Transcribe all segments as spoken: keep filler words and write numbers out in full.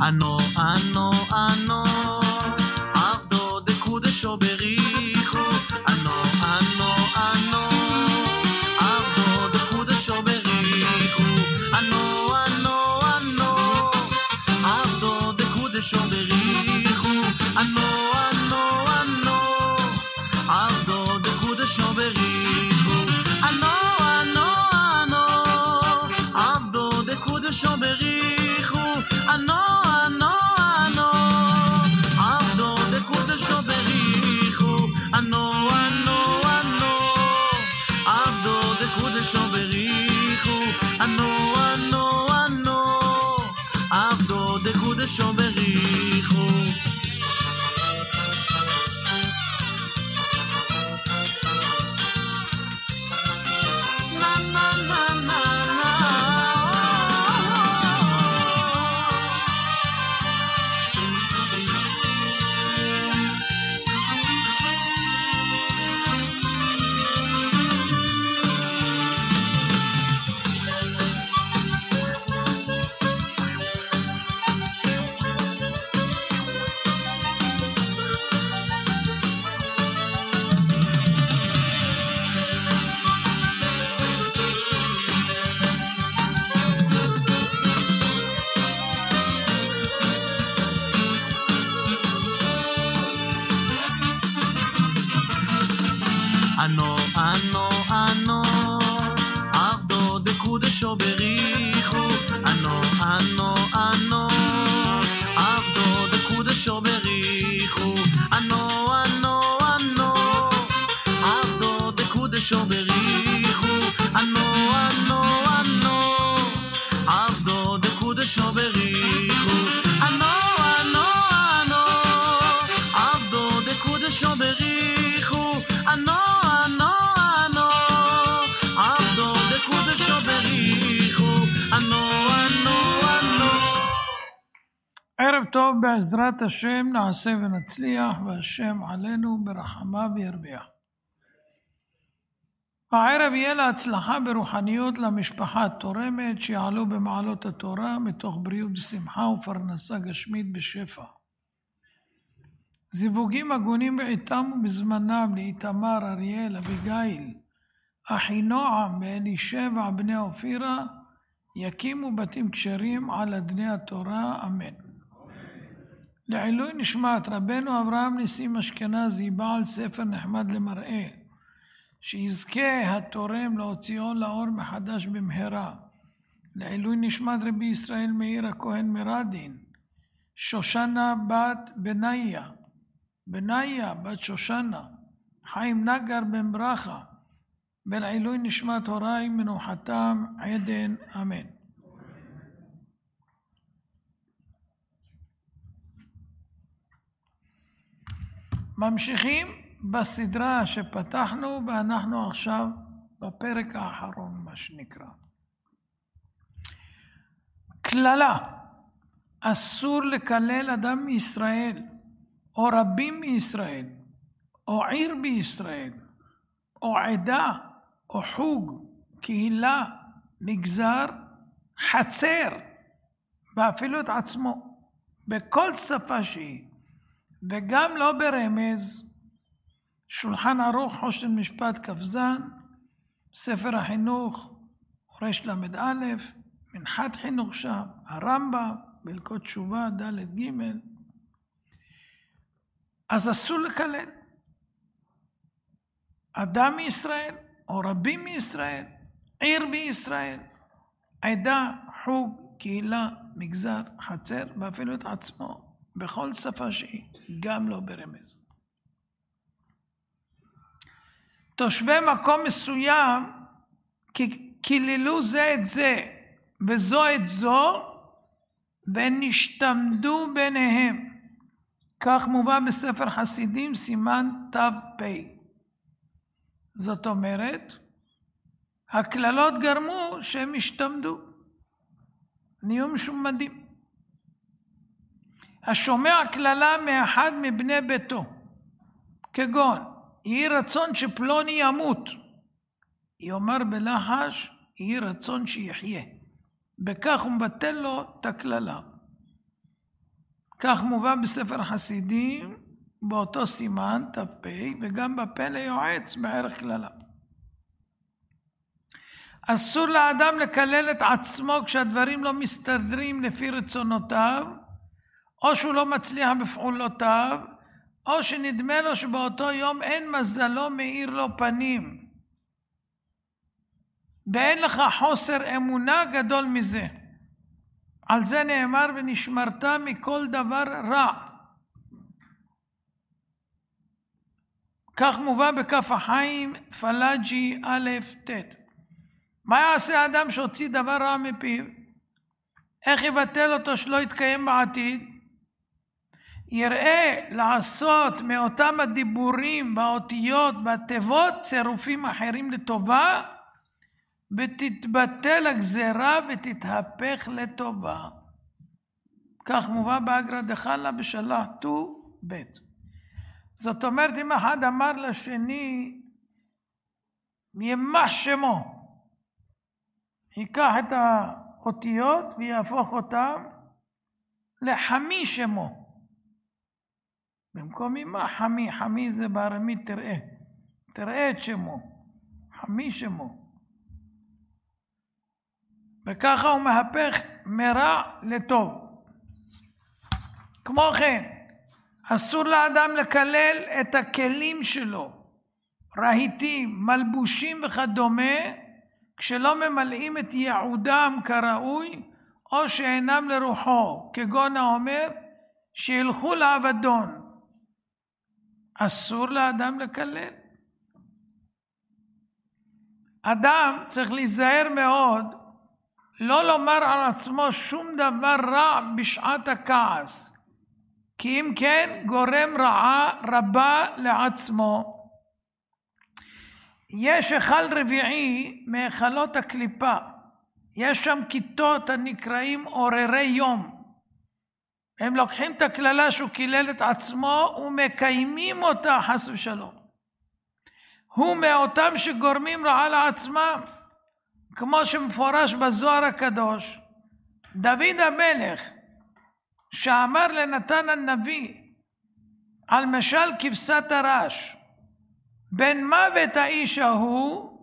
אנו אנו אנו עבדו דקודשו בריחו אנו אנו אנו עבדו דקודשו בריחו אנו אנו אנו עבדו דקודשו בריחו אנו אנו אנו עבדו דקודשו בריחו אנו אנו אנו עבדו דקודשו בריחו אנו אנו אנו עבדו דקודשו בריחו אנו אנו אנו עבדו דקודשו בריחו אנו אנו אנו עבדו דקודשו בריחו אנו אנו אנו עבדו דקודשו בריחו אנו אנו אנו עבדו דקודשו בריחו אנו אנו אנו עבדו דקודשו בריחו אנו אנו אנו עבדו דקודשו בריחו אנו אנו אנו עבדו דקודשו בריחו אנו ערב טוב, בעזרת השם נעשה ונצליח, והשם עלינו ברחמה וירביע. הערב יהיה להצלחה ברוחניות למשפחה התורמת, שיעלו במעלות התורה מתוך בריאות ושמחה ופרנסה גשמית בשפע. זיווגים הגונים בעיתם ובזמנם לאיתמר, אריאל, אביגיל, אחינועם ואלישבע בני אופירה, יקימו בתים כשרים על אדני התורה, אמן. לעילוי נשמת רבנו אברהם ניסים אשכנזי, בעל ספר נחמד למראה, שיזכה התורם להוציאו לאור מחדש במהרה. לעילוי נשמת רבי ישראל מאיר הכהן מרדין, שושנה בת בניה, בניה בת שושנה, חיים נגר בן ברכה, ולעילוי נשמת הוריי מנוחתם עדן, אמן. ממשיכים בסדרה שפתחנו, ואנחנו עכשיו בפרק האחרון, מה שנקרא. כללה, אסור לקלל אדם מישראל, או רבים מישראל, או עיר בישראל, או עדה, או חוג, קהילה, מגזר, חצר, ואפילו את עצמו, בכל שפה שהיא. וגם לא ברמז. שולחן ערוך חושן משפט כבזן, ספר החינוך רש למד א', מנחת חינוך שם, הרמב"ם, בהלכות תשובה ד' ג'. אז אסור לקלל אדם מישראל או רבים מישראל, עיר בישראל, עדה, חוג, קהילה, מגזר, חצר, ואפילו את עצמו, בכל שפה שהיא, גם לא ברמז. תושבי מקום מסוים קיללו זה את זה וזו את זו ונשתמדו ביניהם. כך מובא בספר חסידים סימן ת"פ. זאת אומרת, הכללות גרמו שהם השתמדו, נהיו משומדים. השומע כללה מאחד מבני ביתו, כגון יהי רצון שפלוני ימות, יאמר בלחש יהי רצון שיחיה, בכך הוא מבטל לו את הכללה. כך מובא בספר החסידים, באותו סימן, ת"פ, וגם בפה ליועץ בערך כללה. אסור לאדם לקלל את עצמו כשהדברים לא מסתדרים לפי רצונותיו, או שהוא לא מצליח בפעולותיו, או שנדמה לו שבאותו יום אין מזלו מאיר לו פנים. ואין לך חוסר אמונה גדול מזה. על זה נאמר ונשמרת מכל דבר רע. כך מובא בכף החיים פלאג'י א' ט'. מה יעשה אדם שהוציא דבר רע מפיו? איך יבטל אותו שלא יתקיים בעתיד? יראה לעשות מאותם הדיבורים באותיות, בתיבות, צירופים אחרים לטובה, ותתבטל הגזרה ותתהפך לטובה. כך מובא באגרא דחלה בשלח ט"ו ב'. זאת אומרת, אם אחד אמר לשני, יימח שמו, ייקח את האותיות ויהפוך אותם לחמי שמו. במקום יימח, חמי, חמי זה בארמית תראה. תראה את שמו. חמי שמו. וככה הוא מהפך מרע לטוב. כמו כן, אסור לאדם לקלל את הכלים שלו, רהיטים, מלבושים וכדומה, כשלא ממלאים את ייעודם כראוי, או שאינם לרוחו, כגון האומר, שילכו לאבדון. אסור לאדם לקלל. אדם צריך להיזהר מאוד, לא לומר על עצמו שום דבר רע בשעת הכעס, כי אם כן גורם רעה רבה לעצמו. יש היכל רביעי מהיכלות הקליפה, יש שם כיתות הנקראים עוררי יום. הם לוקחים את הכללה שהוא קילל את עצמו ומקיימים אותה חס ושלום. הוא מאותם שגורמים רעה לעצמם, כמו שמפורש בזוהר הקדוש. דוד המלך שאמר לנתן הנביא על משל כבשת הרש, בן מוות האיש ההוא,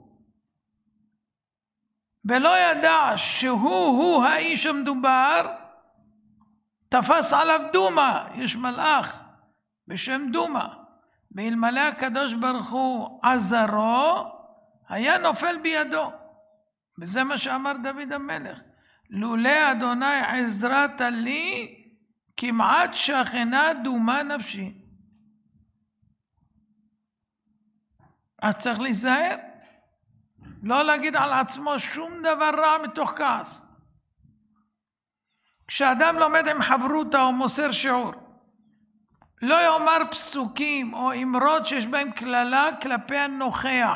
ולא ידע שהוא הוא האיש המדובר, תפס עליו דומה. יש מלאך בשם דומה, ואלמלא הקדוש ברוך הוא עזרו, היה נופל בידו. וזה מה שאמר דוד המלך, לולא אדוני עזרת לי, כמעט שכנה דומה נפשי. אז צריך להיזהר, לא להגיד על עצמו שום דבר רע מתוך כעס. כשאדם לומד עם חברותה או מוסר שיעור, לא יאמר פסוקים או אמרות שיש בהם כללה כלפי הנוכח.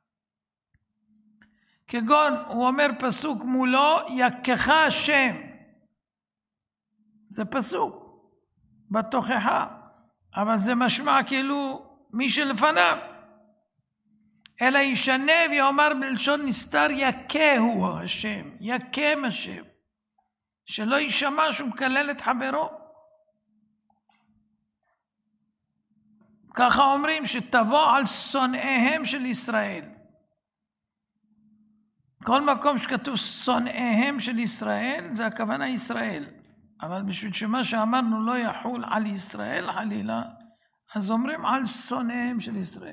כגון הוא אומר פסוק מולו, יקך השם. זה פסוק בתוכחה, אבל זה משמע כאילו מי שלפניו. אלא ישנה ויאמר בלשון נסתר, יכהו השם, יקם השם. שלא יישמע שהוא מקלל את חברו. ככה אומרים שתבוא על שונאיהם של ישראל. כל מקום שכתוב שונאיהם של ישראל, זה הכוונה ישראל. אבל בשביל שמה שאמרנו לא יחול על ישראל חלילה, אז אומרים על שונאיהם של ישראל.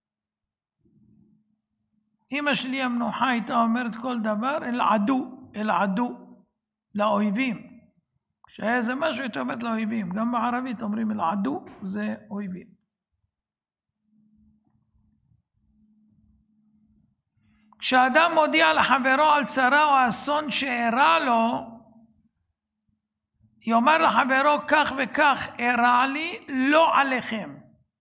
אמא שלי המנוחה הייתה אומרת כל דבר, אל עדו, אל עדו, לאויבים. כשהיה איזה משהו הייתה אומרת לאויבים. גם בערבית אומרים אל עדו, זה אויבים. כשאדם מודיע לחברו על צרה או אסון שאירע לו, יאמר לחברו כך וכך אירע לי, לא עליכם.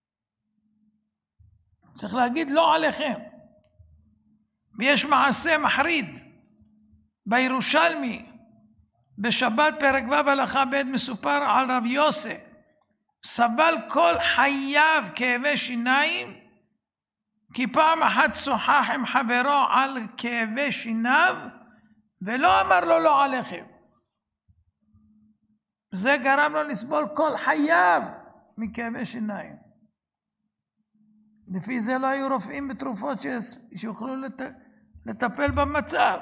צריך להגיד לא עליכם. ויש מעשה מחריד בירושלמי, בשבת פרק ו' הלכה ב' מסופר על רב יוסף, סבל כל חייו כאבי שיניים, כי פעם אחת שוחח עם חברו על כאבי שיניו, ולא אמר לו לא עליכם. זה גרם לו לסבול כל חייו מכאבי שיניים. לפי זה לא היו רופאים בתרופות שיוכלו לט... לטפל במצב.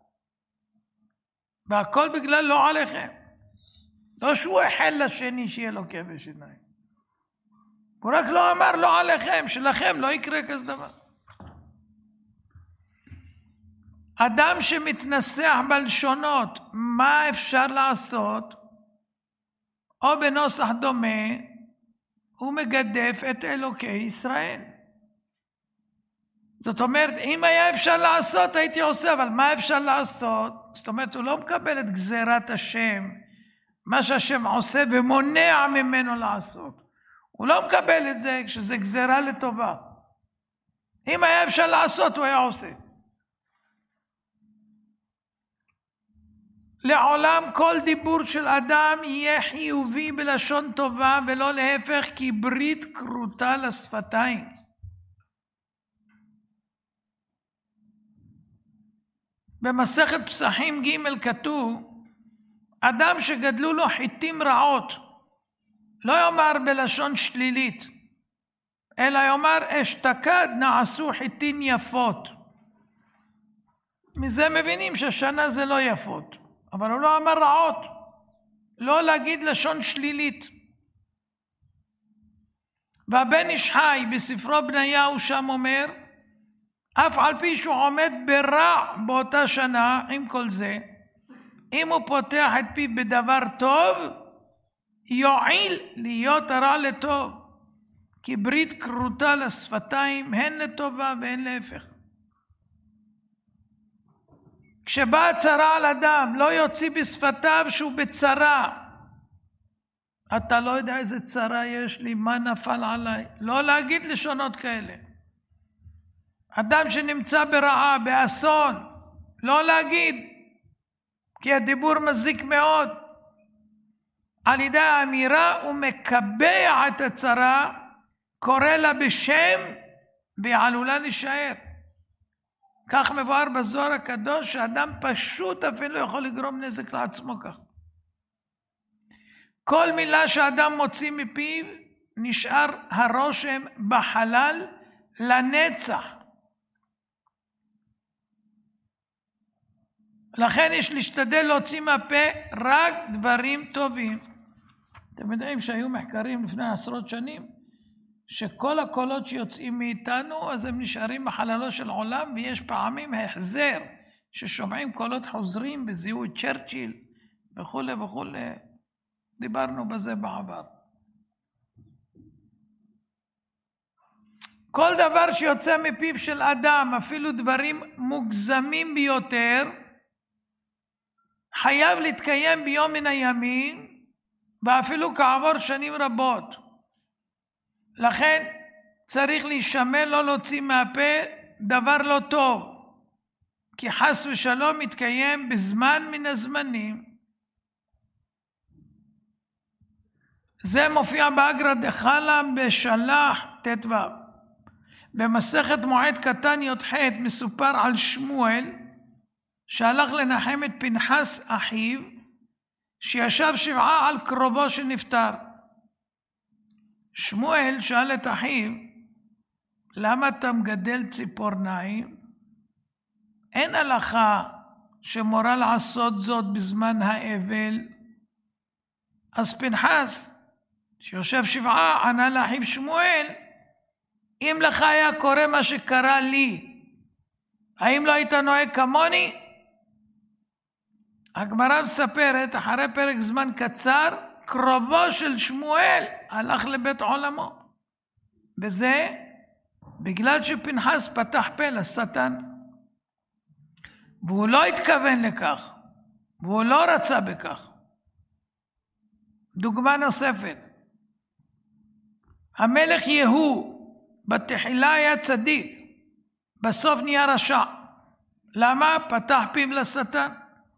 והכל בגלל לא עליכם. לא שהוא החל לשני שיהיה לו כאבי שיניים. הוא רק לא אמר לא עליכם, שלכם לא יקרה כזה דבר. אדם שמתנסח בלשונות, מה אפשר לעשות? או בנוסח דומה, הוא מגדף את אלוקי ישראל. זאת אומרת, אם היה אפשר לעשות, הייתי עושה, אבל מה אפשר לעשות? זאת אומרת, הוא לא מקבל את גזירת השם, מה שהשם עושה ומונע ממנו לעשות. הוא לא מקבל את זה כשזה גזירה לטובה. אם היה אפשר לעשות, הוא היה עושה. לעולם כל דיבור של אדם יהיה חיובי בלשון טובה ולא להפך, כי ברית כרותה לשפתיים. במסכת פסחים ג' כתוב, אדם שגדלו לו חיטים רעות, לא יאמר בלשון שלילית, אלא יאמר אשתקד נעשו חיטין יפות. מזה מבינים שהשנה זה לא יפות. אבל הוא לא אמר רעות, לא להגיד לשון שלילית. והבן איש חי בספרו בניהו שם אומר, אף על פי שהוא עומד ברע באותה שנה, עם כל זה, אם הוא פותח את פיו בדבר טוב, יועיל להיות הרע לטוב, כי ברית כרותה לשפתיים, הן לטובה והן להפך. כשבאה צרה על אדם, לא יוציא בשפתיו שהוא בצרה. אתה לא יודע איזה צרה יש לי, מה נפל עליי. לא להגיד לשונות כאלה. אדם שנמצא ברעה, באסון, לא להגיד, כי הדיבור מזיק מאוד. על ידי האמירה הוא מקבע את הצרה, קורא לה בשם, והיא עלולה להישאר. כך מבואר בזוהר הקדוש, שאדם פשוט אפילו יכול לגרום נזק לעצמו כך. כל מילה שאדם מוציא מפיו, נשאר הרושם בחלל לנצח. לכן יש להשתדל להוציא מהפה רק דברים טובים. אתם יודעים שהיו מחקרים לפני עשרות שנים, שכל הקולות שיוצאים מאיתנו, אז הם נשארים בחללו של עולם, ויש פעמים החזר, ששומעים קולות חוזרים בזיהוי צ'רצ'יל, וכו' וכו'. דיברנו בזה בעבר. כל דבר שיוצא מפיו של אדם, אפילו דברים מוגזמים ביותר, חייב להתקיים ביום מן הימים, ואפילו כעבור שנים רבות. לכן צריך להישמר לא להוציא מהפה דבר לא טוב, כי חס ושלום מתקיים בזמן מן הזמנים. זה מופיע באגרא דחלה בשלח ט"ו. במסכת מועד קטן י"ח מסופר על שמואל שהלך לנחם את פנחס אחיו, שישב שבעה על קרובו שנפטר. שמואל שאל את אחיו, למה אתה מגדל ציפורניים? אין הלכה שמורה לעשות זאת בזמן האבל. אז פנחס שיושב שבעה ענה לאחיו שמואל, אם לך היה קורה מה שקרה לי, האם לא היית נוהג כמוני? הגמרא מספרת, אחרי פרק זמן קצר, קרובו של שמואל הלך לבית עולמו. וזה בגלל שפנחס פתח פה לשטן. והוא לא התכוון לכך, והוא לא רצה בכך. דוגמה נוספת, המלך יהוא בתחילה היה צדיק, בסוף נהיה רשע. למה? פתח פיו לשטן.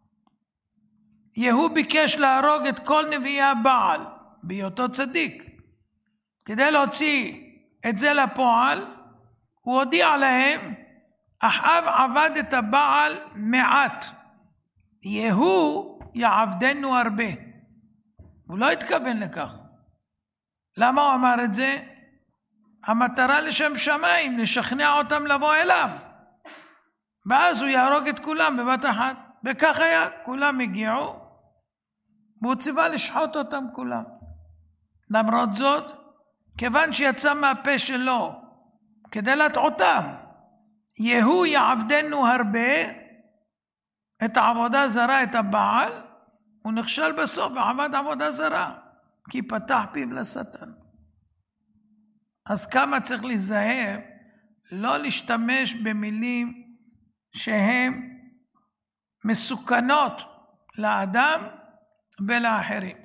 יהוא ביקש להרוג את כל נביאי הבעל בהיותו צדיק. כדי להוציא את זה לפועל, הוא הודיע להם, אחאב עבד את הבעל מעט, יהוא יעבדנו הרבה. הוא לא התכוון לכך. למה הוא אמר את זה? המטרה לשם שמיים, לשכנע אותם לבוא אליו. ואז הוא יהרוג את כולם בבת אחת. וכך היה, כולם הגיעו, והוא ציווה לשחוט אותם כולם. למרות זאת, כיוון שיצא מהפה שלו, כדי להטעותם, יהוא יעבדנו הרבה, את העבודה זרה, את הבעל, הוא נכשל בסוף ועבד עבודה זרה, כי פתח פיו לשטן. אז כמה צריך להיזהר, לא להשתמש במילים שהן מסוכנות לאדם ולאחרים.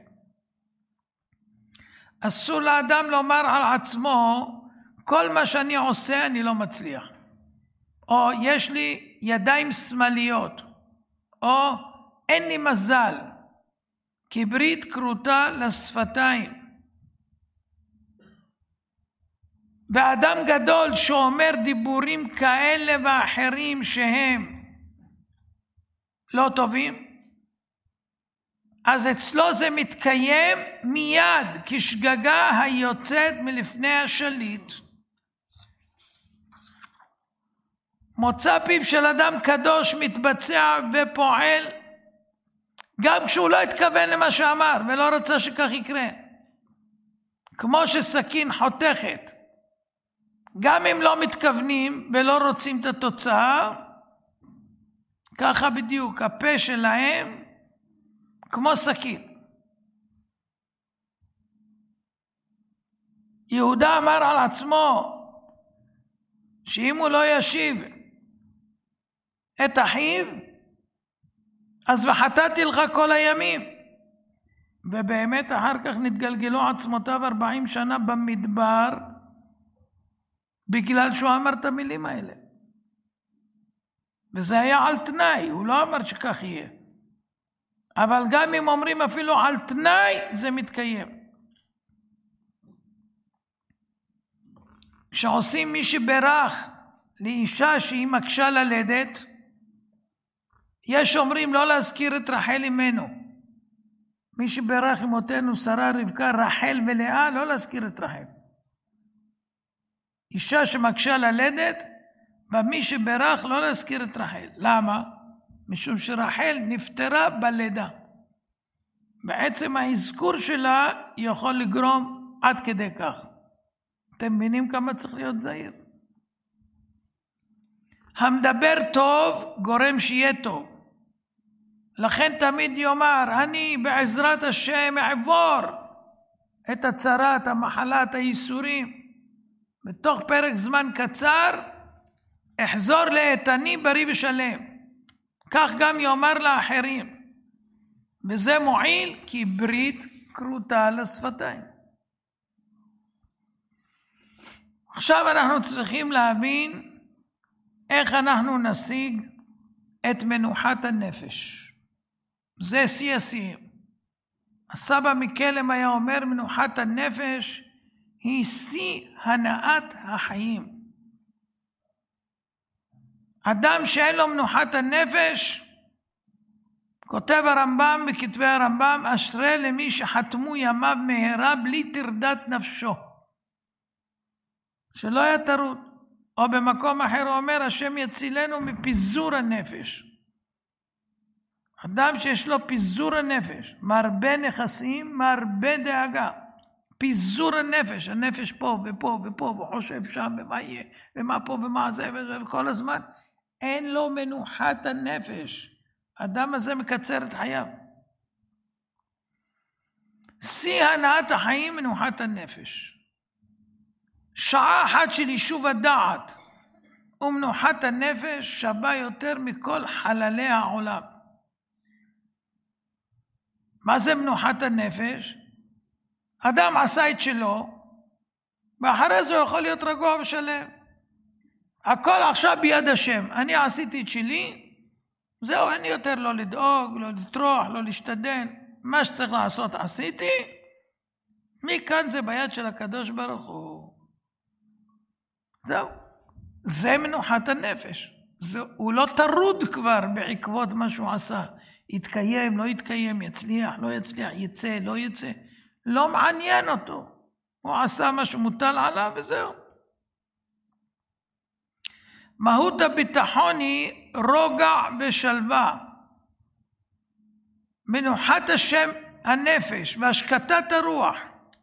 אסור לאדם לומר על עצמו, כל מה שאני עושה אני לא מצליח. או יש לי ידיים שמאליות. או אין לי מזל. כברית כרותה לשפתיים. ואדם גדול שאומר דיבורים כאלה ואחרים שהם לא טובים, אז אצלו זה מתקיים מיד כשגגה היוצאת מלפני השליט. מוצא פיו של אדם קדוש מתבצע ופועל גם כשהוא לא התכוון למה שאמר ולא רצה שכך יקרה. כמו שסכין חותכת, גם אם לא מתכוונים ולא רוצים את התוצאה, ככה בדיוק הפה שלהם כמו סכין. יהודה אמר על עצמו שאם הוא לא ישיב את אחיו, אז וחטאתי לך כל הימים. ובאמת אחר כך נתגלגלו עצמותיו ארבעים שנה במדבר, בגלל שהוא אמר את המילים האלה. וזה היה על תנאי, הוא לא אמר שכך יהיה. אבל גם אם אומרים אפילו על תנאי, זה מתקיים. כשעושים מי שברך לאישה שהיא מקשה ללדת, יש אומרים לא להזכיר את רחל אמנו. מי שברך אמותינו שרה רבקה רחל ולאה, לא להזכיר את רחל. אישה שמקשה ללדת, ומי שברך לא להזכיר את רחל. למה? משום שרחל נפטרה בלידה. בעצם האזכור שלה יכול לגרום עד כדי כך. אתם מבינים כמה צריך להיות זהיר? המדבר טוב גורם שיהיה טוב. לכן תמיד יאמר, אני בעזרת השם אעבור את הצרה, את המחלה, את הייסורים. בתוך פרק זמן קצר, אחזור לאיתני בריא ושלם. כך גם יאמר לאחרים. וזה מועיל כי ברית כרותה לשפתיים. עכשיו אנחנו צריכים להבין איך אנחנו נשיג את מנוחת הנפש. זה שיא השיאים. הסבא מקלם היה אומר, מנוחת הנפש היא שיא הנאת החיים. אדם שאין לו מנוחת הנפש, כותב הרמב"ם בכתבי הרמב"ם, אשרי למי שחתמו ימיו מהרה בלי תרדת נפשו. שלא היה טרוד. או במקום אחר הוא אומר, השם יצילנו מפיזור הנפש. אדם שיש לו פיזור הנפש, מרבה נכסים, מרבה דאגה. פיזור הנפש, הנפש פה ופה ופה, וחושב שם ומה יהיה, ומה פה ומה זה, וכל הזמן. אין לו מנוחת הנפש. האדם הזה מקצר את חייו. שיא הנעת החיים מנוחת הנפש. שעה אחת של יישוב הדעת ומנוחת הנפש שווה יותר מכל חללי העולם. מה זה מנוחת הנפש? אדם עשה את שלו, ואחרי זה הוא יכול להיות רגוע ושלם. הכל עכשיו ביד השם. אני עשיתי את שלי, זהו, אין יותר לא לדאוג, לא לטרוח, לא להשתדל. מה שצריך לעשות עשיתי, מכאן זה ביד של הקדוש ברוך הוא. זהו, זה מנוחת הנפש. זה, הוא לא טרוד כבר בעקבות מה שהוא עשה. יתקיים, לא יתקיים, יצליח, לא יצליח, יצא, לא יצא. לא מעניין אותו. הוא עשה מה שמוטל עליו וזהו. מהות הביטחון היא רוגע ושלווה. מנוחת השם הנפש והשקטת הרוח.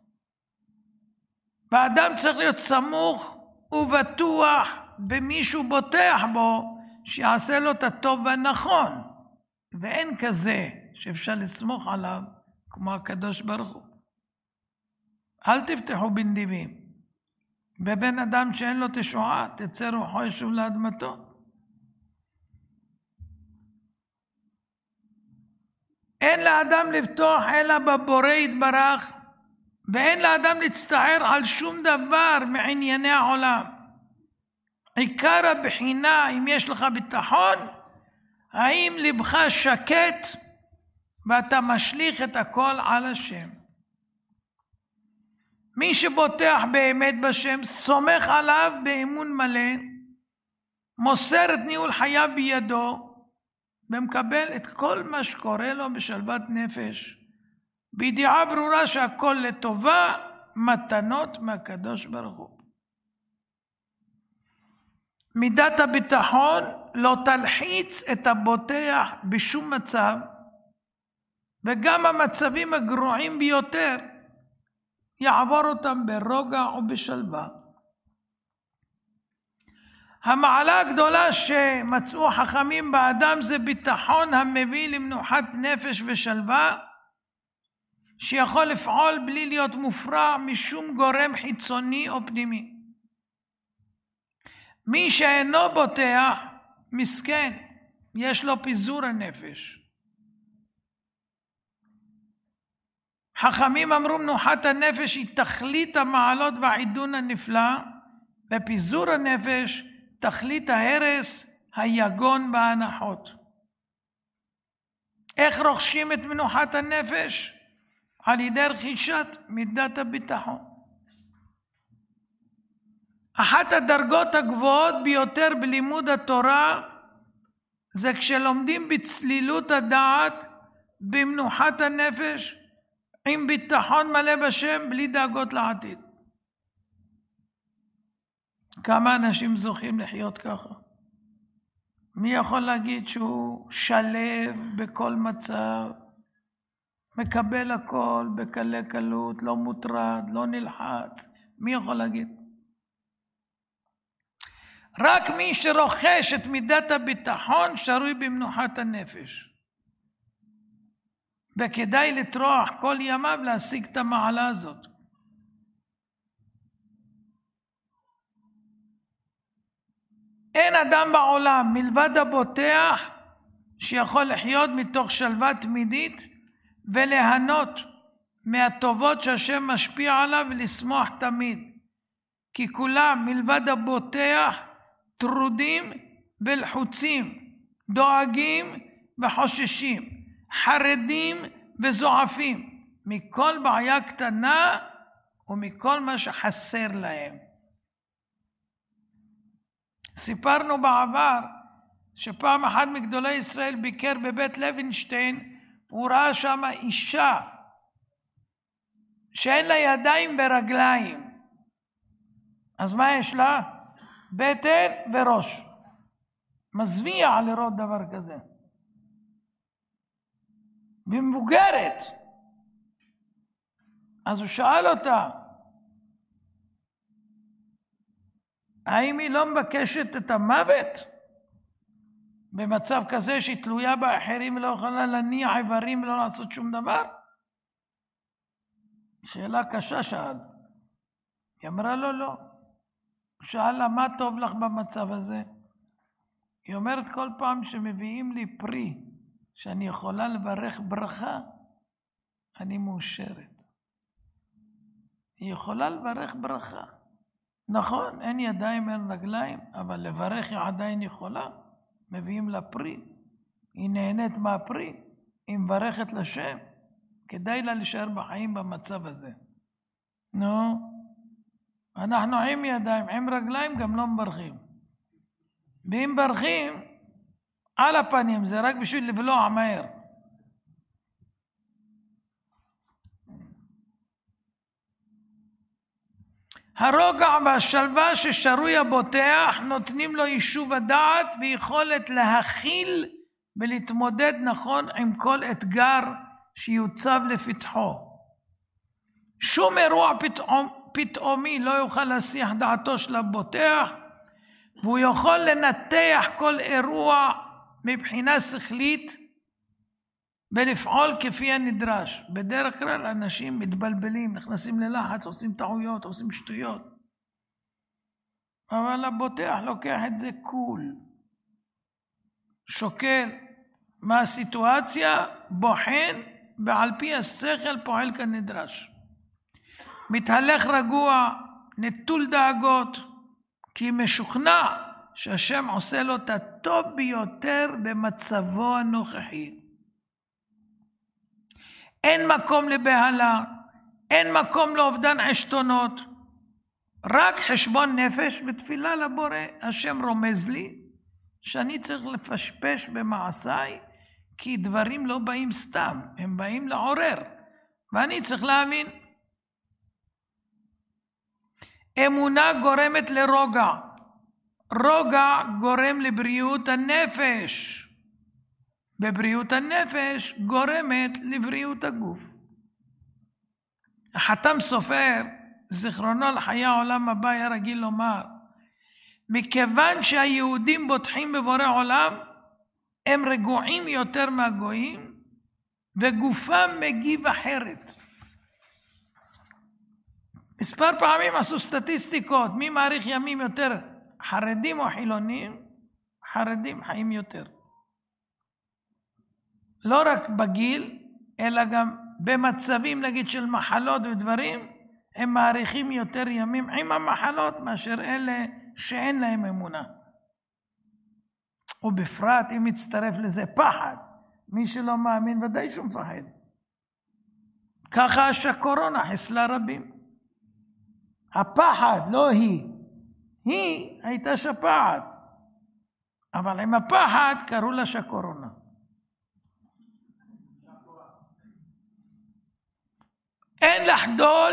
והאדם צריך להיות סמוך ובטוח במישהו בוטח בו שיעשה לו את הטוב והנכון. ואין כזה שאפשר לסמוך עליו כמו הקדוש ברוך הוא. אל תפתחו בנדיבים. בבן אדם שאין לו תשועה, תצא רוחו ישוב לאדמתו. אין לאדם לבטוח אלא בבורא יתברך, ואין לאדם להצטער על שום דבר מענייני העולם. עיקר הבחינה, אם יש לך ביטחון, האם לבך שקט ואתה משליך את הכל על השם. מי שבוטח באמת בשם, סומך עליו באמון מלא, מוסר את ניהול חייו בידו, ומקבל את כל מה שקורה לו בשלוות נפש, בידיעה ברורה שהכל לטובה, מתנות מהקדוש ברוך הוא. מידת הביטחון לא תלחיץ את הבוטח בשום מצב, וגם המצבים הגרועים ביותר, יעבור אותם ברוגע ובשלווה. המעלה הגדולה שמצאו חכמים באדם זה ביטחון המביא למנוחת נפש ושלווה, שיכול לפעול בלי להיות מופרע משום גורם חיצוני או פנימי. מי שאינו בוטח, מסכן, יש לו פיזור הנפש. חכמים אמרו מנוחת הנפש היא תכלית המעלות והעידון הנפלא, ופיזור הנפש תכלית ההרס, היגון וההנחות. איך רוכשים את מנוחת הנפש? על ידי רכישת מידת הביטחון. אחת הדרגות הגבוהות ביותר בלימוד התורה זה כשלומדים בצלילות הדעת במנוחת הנפש עם ביטחון מלא בשם בלי דאגות לעתיד. כמה אנשים זוכים לחיות ככה? מי יכול להגיד שהוא שלב בכל מצב, מקבל הכל בקלי קלות, לא מוטרד, לא נלחץ? מי יכול להגיד? רק מי שרוכש את מידת הביטחון שרוי במנוחת הנפש. וכדאי לטרוח כל ימיו להשיג את המעלה הזאת. אין אדם בעולם מלבד הבוטח שיכול לחיות מתוך שלווה תמידית וליהנות מהטובות שהשם משפיע עליו ולשמוח תמיד. כי כולם מלבד הבוטח טרודים ולחוצים, דואגים וחוששים, חרדים וזועפים מכל בעיה קטנה ומכל מה שחסר להם. סיפרנו בעבר שפעם אחת מגדולי ישראל ביקר בבית לוינשטיין, הוא ראה שם אישה שאין לה ידיים ורגליים. אז מה יש לה? בטן וראש. מזוויע לראות דבר כזה. ומבוגרת. אז הוא שאל אותה, האם היא לא מבקשת את המוות? במצב כזה שהיא תלויה באחרים ולא יכולה להניע איברים ולא לעשות שום דבר? שאלה קשה שאל. היא אמרה לו לא. הוא שאל לה, מה טוב לך במצב הזה? היא אומרת, כל פעם שמביאים לי פרי שאני יכולה לברך ברכה, אני מאושרת. היא יכולה לברך ברכה. נכון, אין ידיים, אין רגליים, אבל לברך היא עדיין יכולה. מביאים לה פרי, היא נהנית מהפרי, היא מברכת לשם. כדאי לה להישאר בחיים במצב הזה. נו, אנחנו עם ידיים, עם רגליים גם לא מברכים. ואם מברכים, על הפנים, זה רק בשביל לבלוע מהר. הרוגע והשלווה ששרוי הבוטח נותנים לו יישוב הדעת ויכולת להכיל ולהתמודד נכון עם כל אתגר שיוצב לפתחו. שום אירוע פתאום, פתאומי לא יוכל להסיח דעתו של הבוטח, והוא יכול לנתח כל אירוע מבחינה שכלית ולפעול כפי הנדרש. בדרך כלל אנשים מתבלבלים, נכנסים ללחץ, עושים טעויות, עושים שטויות. אבל הבוטח לוקח את זה קול. שוקל מה הסיטואציה, בוחן, ועל פי השכל פועל כנדרש. מתהלך רגוע, נטול דאגות, כי משוכנע שהשם עושה לו את הטוב ביותר במצבו הנוכחי. אין מקום לבהלה, אין מקום לאובדן עשתונות, רק חשבון נפש ותפילה לבורא. השם רומז לי שאני צריך לפשפש במעשיי, כי דברים לא באים סתם, הם באים לעורר, ואני צריך להאמין. אמונה גורמת לרוגע, רוגע גורם לבריאות הנפש, בבריאות הנפש גורמת לבריאות הגוף. החתם סופר, זיכרונו לחיי העולם הבא, היה רגיל לומר, מכיוון שהיהודים בוטחים בבורא עולם, הם רגועים יותר מהגויים, וגופם מגיב אחרת. מספר פעמים עשו סטטיסטיקות, מי מעריך ימים יותר, חרדים או חילונים? חרדים חיים יותר. לא רק בגיל, אלא גם במצבים נגיד של מחלות ודברים, הם מעריכים יותר ימים עם המחלות מאשר אלה שאין להם אמונה. ובפרט אם מצטרף לזה פחד, מי שלא מאמין ודאי שהוא מפחד. ככה שהקורונה חיסלה רבים. הפחד, לא היא. היא הייתה שפעת. אבל עם הפחד קראו לה שקורונה. אין לחדול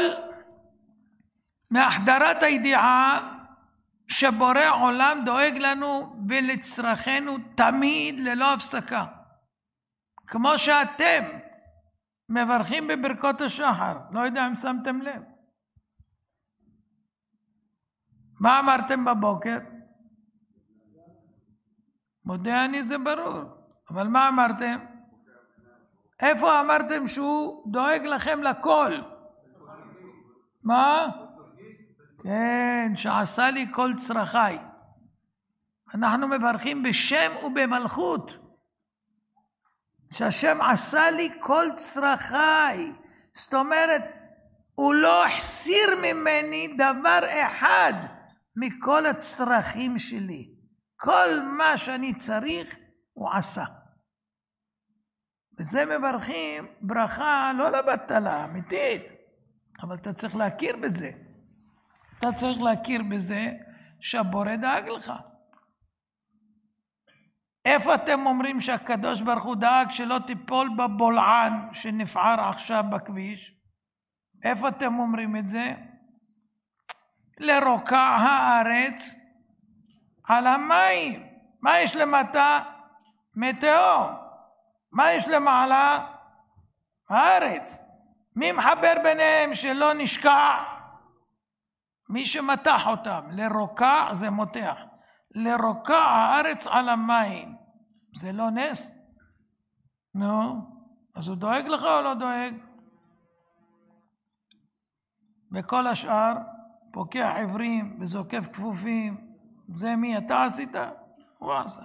מהחדרת הידיעה שבורא עולם דואג לנו ולצרכנו תמיד ללא הפסקה. כמו שאתם מברכים בברכות השחר, לא יודע אם שמתם לב. מה אמרתם בבוקר? מודה אני, זה ברור. אבל מה אמרתם? איפה אמרתם שהוא דואג לכם לכל? מה? כן, שעשה לי כל צרכי. אנחנו מברכים בשם ובמלכות. שהשם עשה לי כל צרכי. זאת אומרת, הוא לא החסיר ממני דבר אחד מכל הצרכים שלי. כל מה שאני צריך הוא עשה. וזה מברכים ברכה לא לבטלה, אמיתית. אבל אתה צריך להכיר בזה. אתה צריך להכיר בזה שהבורא דאג לך. איפה אתם אומרים שהקדוש ברוך הוא דאג שלא תיפול בבולען שנפער עכשיו בכביש? איפה אתם אומרים את זה? לרוקע הארץ על המים. מה יש למטה? מתהום. מה יש למעלה? הארץ. מי מחבר ביניהם שלא נשקע? מי שמתח אותם. לרוקע זה מותח. לרוקע הארץ על המים. זה לא נס? נו, אז הוא דואג לך או לא דואג? וכל השאר פוקח עברים וזוקף כפופים. זה מי אתה עשית? הוא עשה.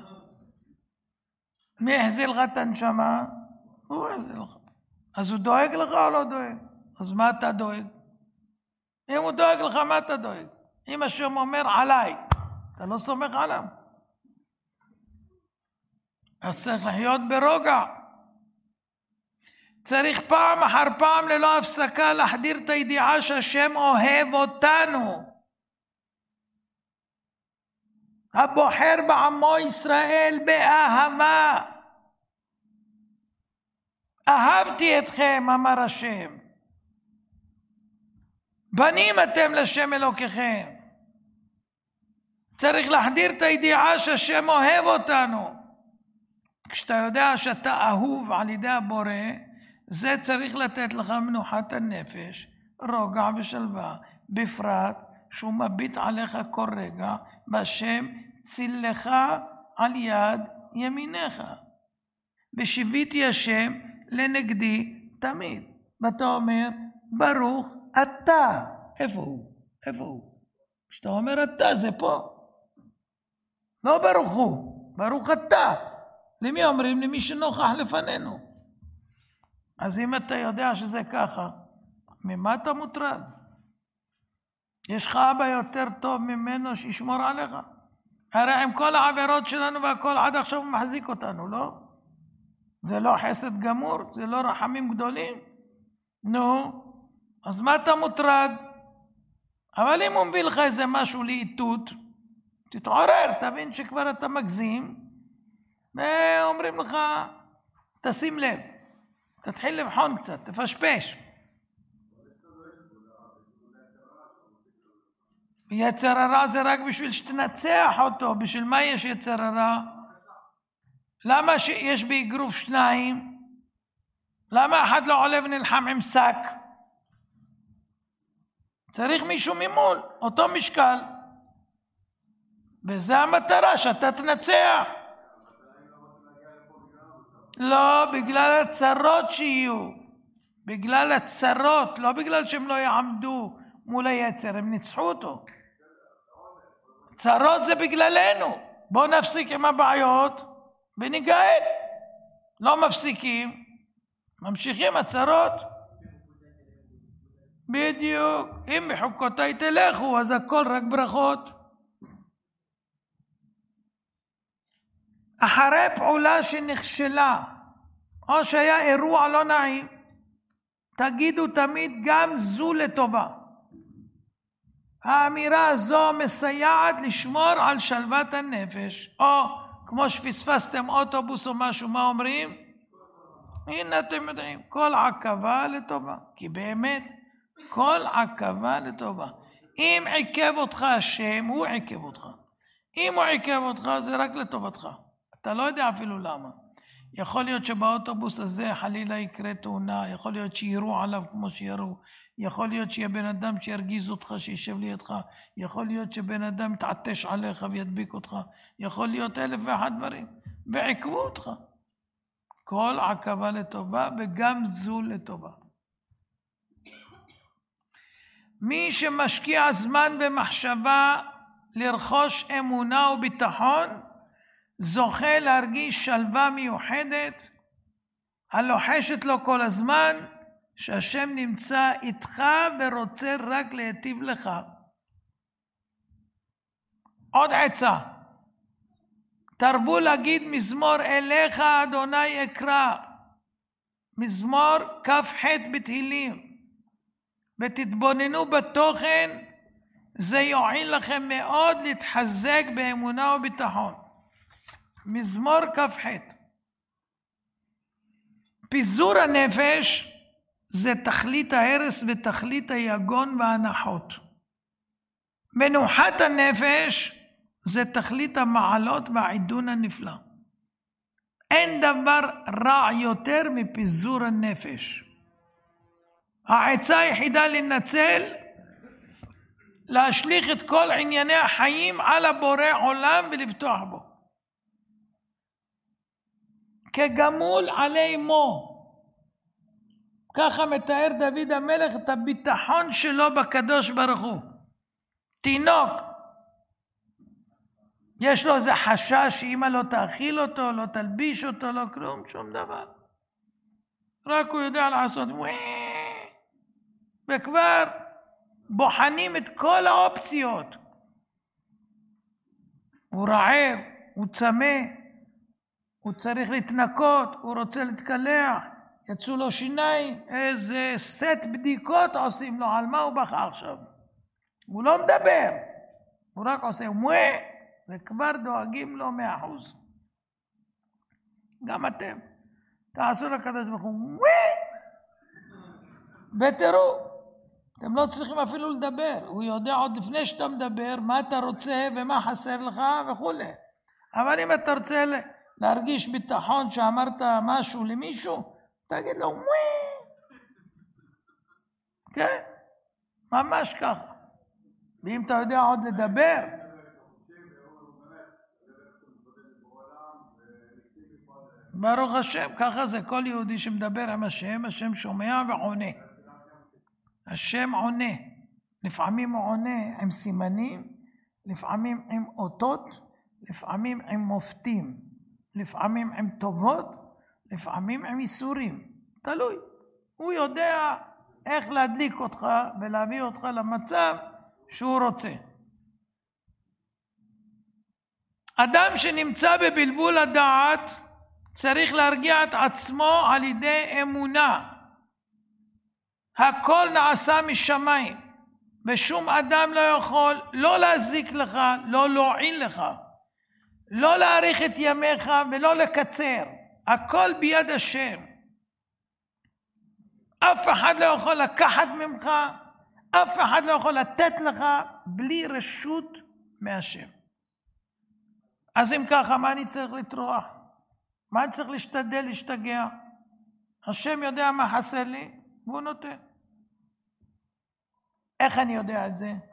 מי החזיר לך את הנשמה? הוא החזיר לך. אז הוא דואג לך או לא דואג? אז מה אתה דואג? אם הוא דואג לך, מה אתה דואג? אם השם אומר עליי, אתה לא סומך עליו. אז צריך לחיות ברוגע. צריך פעם אחר פעם ללא הפסקה להחדיר את הידיעה שהשם אוהב אותנו. הבוחר בעמו ישראל באהבה. אהבתי אתכם, אמר השם. בנים אתם לשם אלוקיכם. צריך להחדיר את הידיעה שהשם אוהב אותנו. כשאתה יודע שאתה אהוב על ידי הבורא, זה צריך לתת לך מנוחת הנפש, רוגע ושלווה, בפרט שהוא מביט עליך כל רגע, והשם צילך על יד ימיניך. ושיביתי השם לנגדי תמיד. ואתה אומר, ברוך אתה. איפה הוא? איפה הוא? כשאתה אומר אתה, זה פה. לא ברוך הוא, ברוך אתה. למי אומרים? למי שנוכח לפנינו. אז אם אתה יודע שזה ככה, ממה אתה מוטרד? יש לך אבא יותר טוב ממנו שישמור עליך? הרי עם כל העבירות שלנו והכל עד עכשיו הוא מחזיק אותנו, לא? זה לא חסד גמור? זה לא רחמים גדולים? נו, אז מה אתה מוטרד? אבל אם הוא מביא לך איזה משהו לאיתות, תתעורר, תבין שכבר אתה מגזים, ואומרים לך, תשים לב, תתחיל לבחון קצת, תפשפש. יצר הרע זה רק בשביל שתנצח אותו. בשביל מה יש יצר הרע? למה יש באגרוף שניים? למה אחד לא עולה ונלחם עם שק? צריך מישהו ממול, אותו משקל. וזה המטרה, שאתה תנצח. לא, בגלל הצרות שיהיו. בגלל הצרות, לא בגלל שהם לא יעמדו מול היצר, הם ניצחו אותו. צרות זה בגללנו. בואו נפסיק עם הבעיות וניגאל. לא מפסיקים, ממשיכים הצרות. בדיוק. אם בחוקותיי תלכו, אז הכל רק ברכות. אחרי פעולה שנכשלה, או שהיה אירוע לא נעים, תגידו תמיד גם זו לטובה. האמירה הזו מסייעת לשמור על שלוות הנפש. או כמו שפספסתם אוטובוס או משהו, מה אומרים? הנה אתם יודעים, כל עכבה לטובה. כי באמת, כל עכבה לטובה. אם עיכב אותך השם, הוא עיכב אותך. אם הוא עיכב אותך, זה רק לטובתך. אתה לא יודע אפילו למה. יכול להיות שבאוטובוס הזה חלילה יקרה תאונה, יכול להיות שירו עליו כמו שירו, יכול להיות שיהיה בן אדם שירגיז אותך, שישב לידך, יכול להיות שבן אדם יתעטש עליך וידביק אותך, יכול להיות אלף ואחד דברים, ועקבו אותך. כל עכבה לטובה וגם זו לטובה. מי שמשקיע זמן במחשבה לרכוש אמונה וביטחון, זוכה להרגיש שלווה מיוחדת, הלוחשת לו כל הזמן, שהשם נמצא איתך ורוצה רק להיטיב לך. עוד עצה, תרבו להגיד מזמור אליך אדוני אקרא, מזמור כ"ח בתהילים, ותתבוננו בתוכן, זה יועיל לכם מאוד להתחזק באמונה וביטחון. מזמור כ"ח. פיזור הנפש זה תכלית ההרס ותכלית היגון והנחות. מנוחת הנפש זה תכלית המעלות והעידון הנפלא. אין דבר רע יותר מפיזור הנפש. העצה היחידה לנצל, להשליך את כל ענייני החיים על הבורא עולם ולבטוח בו. כגמול עלי מו. ככה מתאר דוד המלך את הביטחון שלו בקדוש ברוך הוא. תינוק, יש לו איזה חשש שאמא לא תאכיל אותו, לא תלביש אותו, לא כלום, שום דבר. רק הוא יודע לעשות וכבר בוחנים את כל האופציות. הוא רעב, הוא צמא, הוא צריך להתנקות, הוא רוצה להתקלח, יצאו לו שיניים, איזה סט בדיקות עושים לו, על מה הוא בכה עכשיו? הוא לא מדבר, הוא רק עושה מואה, וכבר דואגים לו מאה אחוז. גם אתם, תעשו לקדוש ברוך הוא מואה, ותראו, אתם לא צריכים אפילו לדבר. הוא יודע עוד לפני שאתה מדבר מה אתה רוצה ומה חסר לך וכו'. אבל אם אתה רוצה להרגיש ביטחון שאמרת משהו למישהו, תגיד לו וואי. כן? ממש ככה. ואם אתה יודע עוד לדבר, ברוך השם, ככה זה כל יהודי שמדבר עם השם, השם שומע ועונה. השם עונה. לפעמים הוא עונה עם סימנים, לפעמים עם אותות, לפעמים עם מופתים, לפעמים עם טובות, לפעמים עם איסורים. תלוי. הוא יודע איך להדליק אותך ולהביא אותך למצב שהוא רוצה. אדם שנמצא בבלבול הדעת צריך להרגיע את עצמו על ידי אמונה. הכל נעשה משמיים, ושום אדם לא יכול לא להזיק לך, לא להועיל לך, לא להאריך את ימיך ולא לקצר. הכל ביד השם. אף אחד לא יכול לקחת ממך, אף אחד לא יכול לתת לך בלי רשות מהשם. אז אם ככה, מה אני צריך לטרוח? מה אני צריך להשתדל, להשתגע? השם יודע מה חסר לי, והוא נותן. איך אני יודע את זה?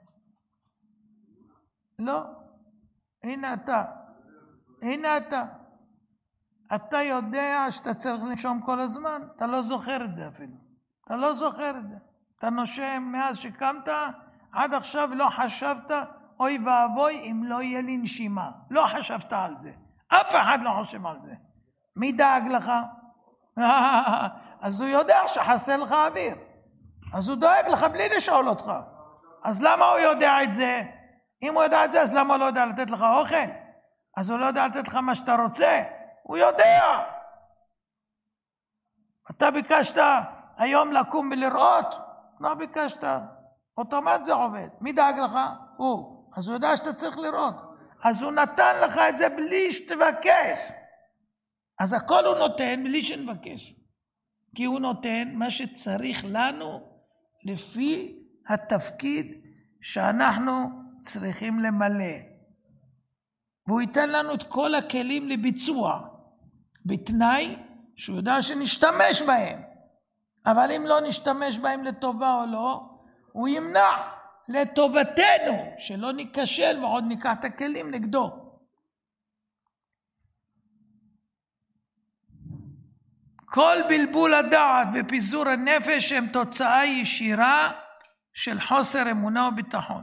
לא. הנה אתה. הנה אתה. אתה יודע שאתה צריך לנשום כל הזמן. אתה לא זוכר את זה אפילו. אתה לא זוכר את זה. אתה נושם מאז שקמת, עד עכשיו לא חשבת, אוי ואבוי אם לא יהיה לי נשימה. לא חשבת על זה. אף אחד לא חושב על זה. מי דאג לך? אז הוא יודע שחסר לך אוויר. אז הוא דואג לך בלי לשאול אותך. אז למה הוא יודע את זה? אם הוא יודע את זה, אז למה הוא לא יודע לתת לך אוכל? אז הוא לא יודע לתת לך מה שאתה רוצה. הוא יודע. אתה ביקשת היום לקום ולראות? לא ביקשת. אוטומט זה עובד. מי דאג לך? הוא. אז הוא יודע שאתה צריך לראות. אז הוא נתן לך את זה בלי שתבקש. אז הכל הוא נותן בלי שנבקש. כי הוא נותן מה שצריך לנו לפי התפקיד שאנחנו צריכים למלא. והוא ייתן לנו את כל הכלים לביצוע, בתנאי שהוא יודע שנשתמש בהם. אבל אם לא נשתמש בהם לטובה או לא, הוא ימנע לטובתנו, שלא ניכשל ועוד ניקח את הכלים נגדו. כל בלבול הדעת ופיזור הנפש הם תוצאה ישירה של חוסר אמונה וביטחון.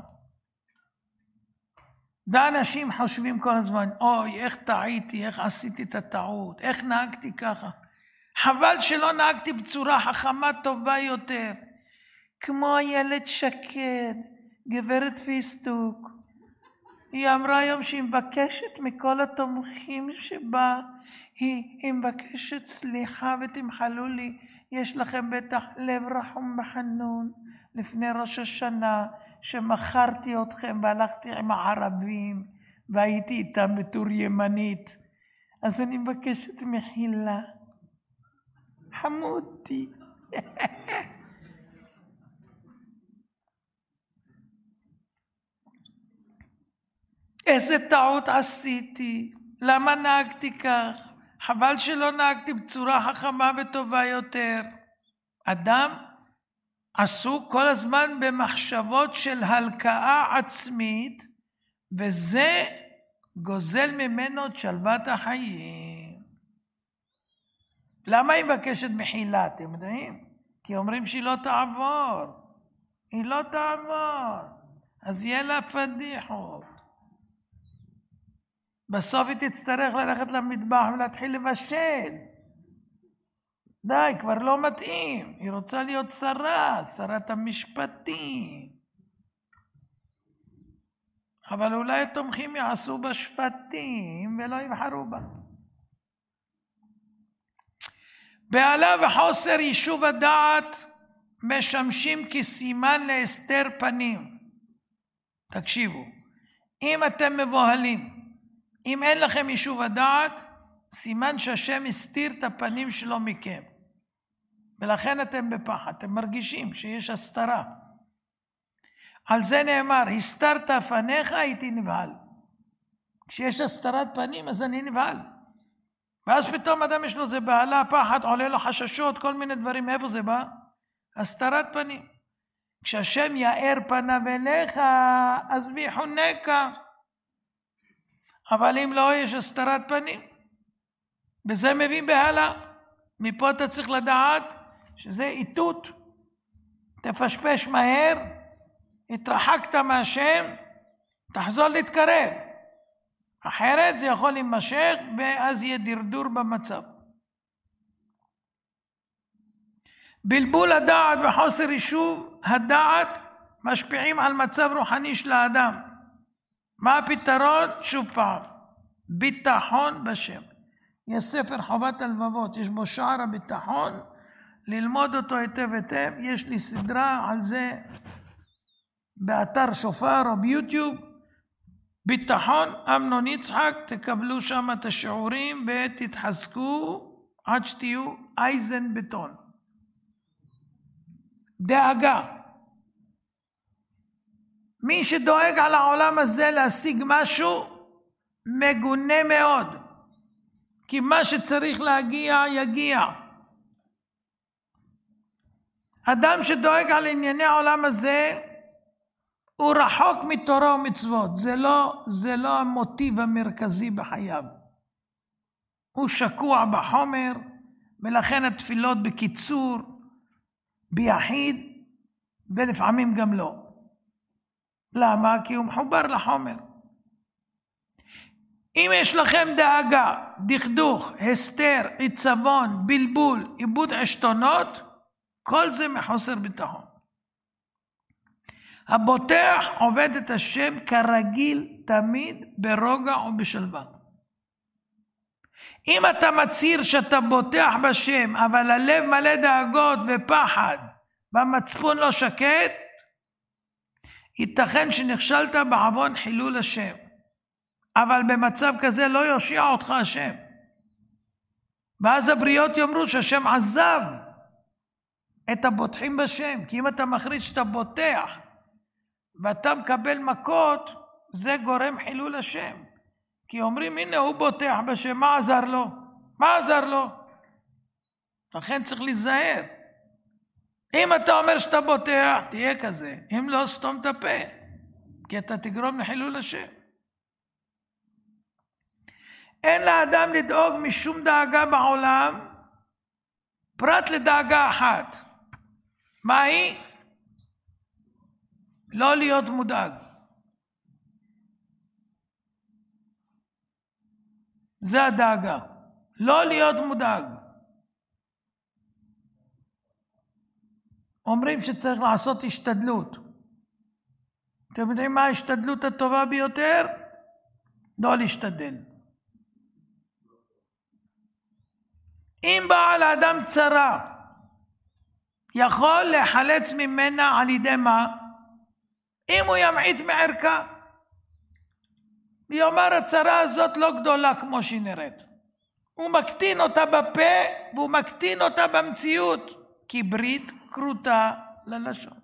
ואנשים חושבים כל הזמן, אוי, איך טעיתי, איך עשיתי את הטעות, איך נהגתי ככה. חבל שלא נהגתי בצורה חכמה טובה יותר. כמו הילד שקד, גברת פיסטוק. היא אמרה היום שהיא מבקשת מכל התומכים שבה, היא, היא מבקשת סליחה ותמחלו לי, יש לכם בטח לב רחום וחנון לפני ראש השנה, שמכרתי אתכם והלכתי עם הערבים, והייתי איתם בתור ימנית, אז אני מבקשת מחילה. חמודי. איזה טעות עשיתי, למה נהגתי כך? חבל שלא נהגתי בצורה חכמה וטובה יותר. אדם עסוק כל הזמן במחשבות של הלקאה עצמית, וזה גוזל ממנו את שלוות החיים. למה היא מבקשת מחילה, אתם יודעים? כי אומרים שהיא לא תעבור. היא לא תעבור. אז יהיה לה פדיחות. בסוף היא תצטרך ללכת למטבח ולהתחיל לבשל. די, כבר לא מתאים. היא רוצה להיות שרה, שרת המשפטים. אבל אולי התומכים יעשו בשפטים ולא יבחרו בה. בעלה וחוסר יישוב הדעת משמשים כסימן להסתר פנים. תקשיבו, אם אתם מבוהלים, אם אין לכם יישוב הדעת, סימן שהשם הסתיר את הפנים שלו מכם. ולכן אתם בפחד, אתם מרגישים שיש הסתרה. על זה נאמר, הסתרת פניך, הייתי נבהל. כשיש הסתרת פנים, אז אני נבהל. ואז פתאום אדם יש לו זה בהלה, פחד, עולה לו חששות, כל מיני דברים. מאיפה זה בא? הסתרת פנים. כשהשם יאר פניו אליך, אז ויחונקה. אבל אם לא, יש הסתרת פנים. וזה מביא בהלה. מפה אתה צריך לדעת שזה איתות. תפשפש מהר, התרחקת מהשם, תחזור להתקרב. אחרת זה יכול להימשך, ואז יהיה דרדור במצב. בלבול הדעת וחוסר יישוב הדעת משפיעים על מצב רוחני של האדם. מה הפתרון? שוב פעם, ביטחון בשם. יש ספר חובת הלבבות, יש בו שער הביטחון, ללמוד אותו היטב היטב. יש לי סדרה על זה באתר שופר או ביוטיוב, ביטחון אמנון יצחק. תקבלו שם את השיעורים ותתחזקו עד שתהיו אייזן בטון. דאגה. מי שדואג על העולם הזה להשיג משהו מגונה מאוד, כי מה שצריך להגיע יגיע. אדם שדואג על ענייני העולם הזה הוא רחוק מתורה ומצוות. זה לא, זה לא המוטיב המרכזי בחייו. הוא שקוע בחומר, ולכן התפילות בקיצור, ביחיד, ולפעמים גם לא. למה? כי הוא מחובר לחומר. אם יש לכם דאגה, דכדוך, הסתר, עיצבון, בלבול, איבוד עשתונות, כל זה מחוסר ביטחון. הבוטח עובד את השם כרגיל תמיד ברוגע ובשלווה. אם אתה מצהיר שאתה בוטח בשם, אבל הלב מלא דאגות ופחד, והמצפון לא שקט, ייתכן שנכשלת בעוון חילול השם. אבל במצב כזה לא יושיע אותך השם. ואז הבריות יאמרו שהשם עזב את הבוטחים בשם. כי אם אתה מכריז שאתה בוטח, ואתה מקבל מכות, זה גורם חילול השם. כי אומרים, הנה הוא בוטח בשם, מה עזר לו? מה עזר לו? לכן צריך להיזהר. אם אתה אומר שאתה בוטח, תהיה כזה. אם לא, סתום את הפה. כי אתה תגרום לחילול השם. אין לאדם לדאוג משום דאגה בעולם, פרט לדאגה אחת. מה היא? לא להיות מודאג. זה הדאגה. לא להיות מודאג. אומרים שצריך לעשות השתדלות. אתם יודעים מה ההשתדלות הטובה ביותר? לא להשתדל. אם באה לאדם צרה, יכול להחלץ ממנה על ידי מה? אם הוא ימעיט מערכה. ויאמר הצרה הזאת לא גדולה כמו שהיא נראית. הוא מקטין אותה בפה, והוא מקטין אותה במציאות, כי ברית קרוטה ללשון.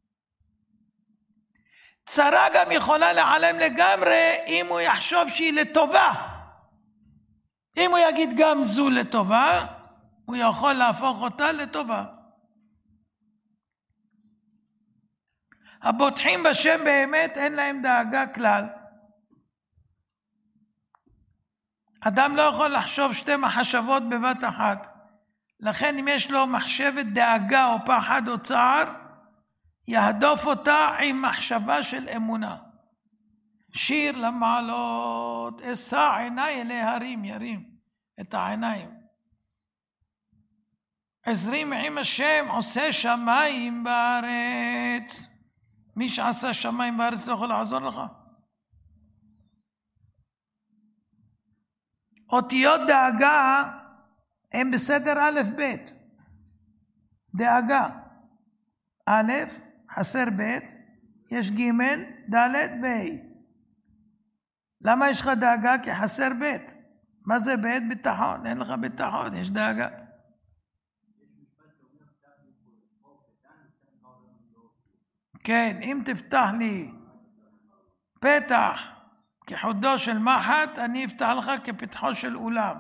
צרה גם יכולה להיעלם לגמרי אם הוא יחשוב שהיא לטובה. אם הוא יגיד גם זו לטובה, הוא יכול להפוך אותה לטובה. הבוטחים בשם באמת אין להם דאגה כלל. אדם לא יכול לחשוב שתי מחשבות בבת אחת. לכן אם יש לו מחשבת דאגה או פחד או צער, יהדוף אותה עם מחשבה של אמונה. שיר למעלות, אשא עיניי להרים, ירים את העיניים. עזרים עם השם, עושה שמיים בארץ. מי שעשה שמיים בארץ לא יכול לעזור לך. אותיות דאגה הם בסדר א' ב'. דאגה. א', חסר ב', יש ג', ד', ב'. למה יש לך דאגה? כי חסר ב'. מה זה ב'? ביטחון. אין לך ביטחון, יש דאגה. כן, אם תפתח לי פתח כחודו של מחט, אני אפתח לך כפתחו של אולם.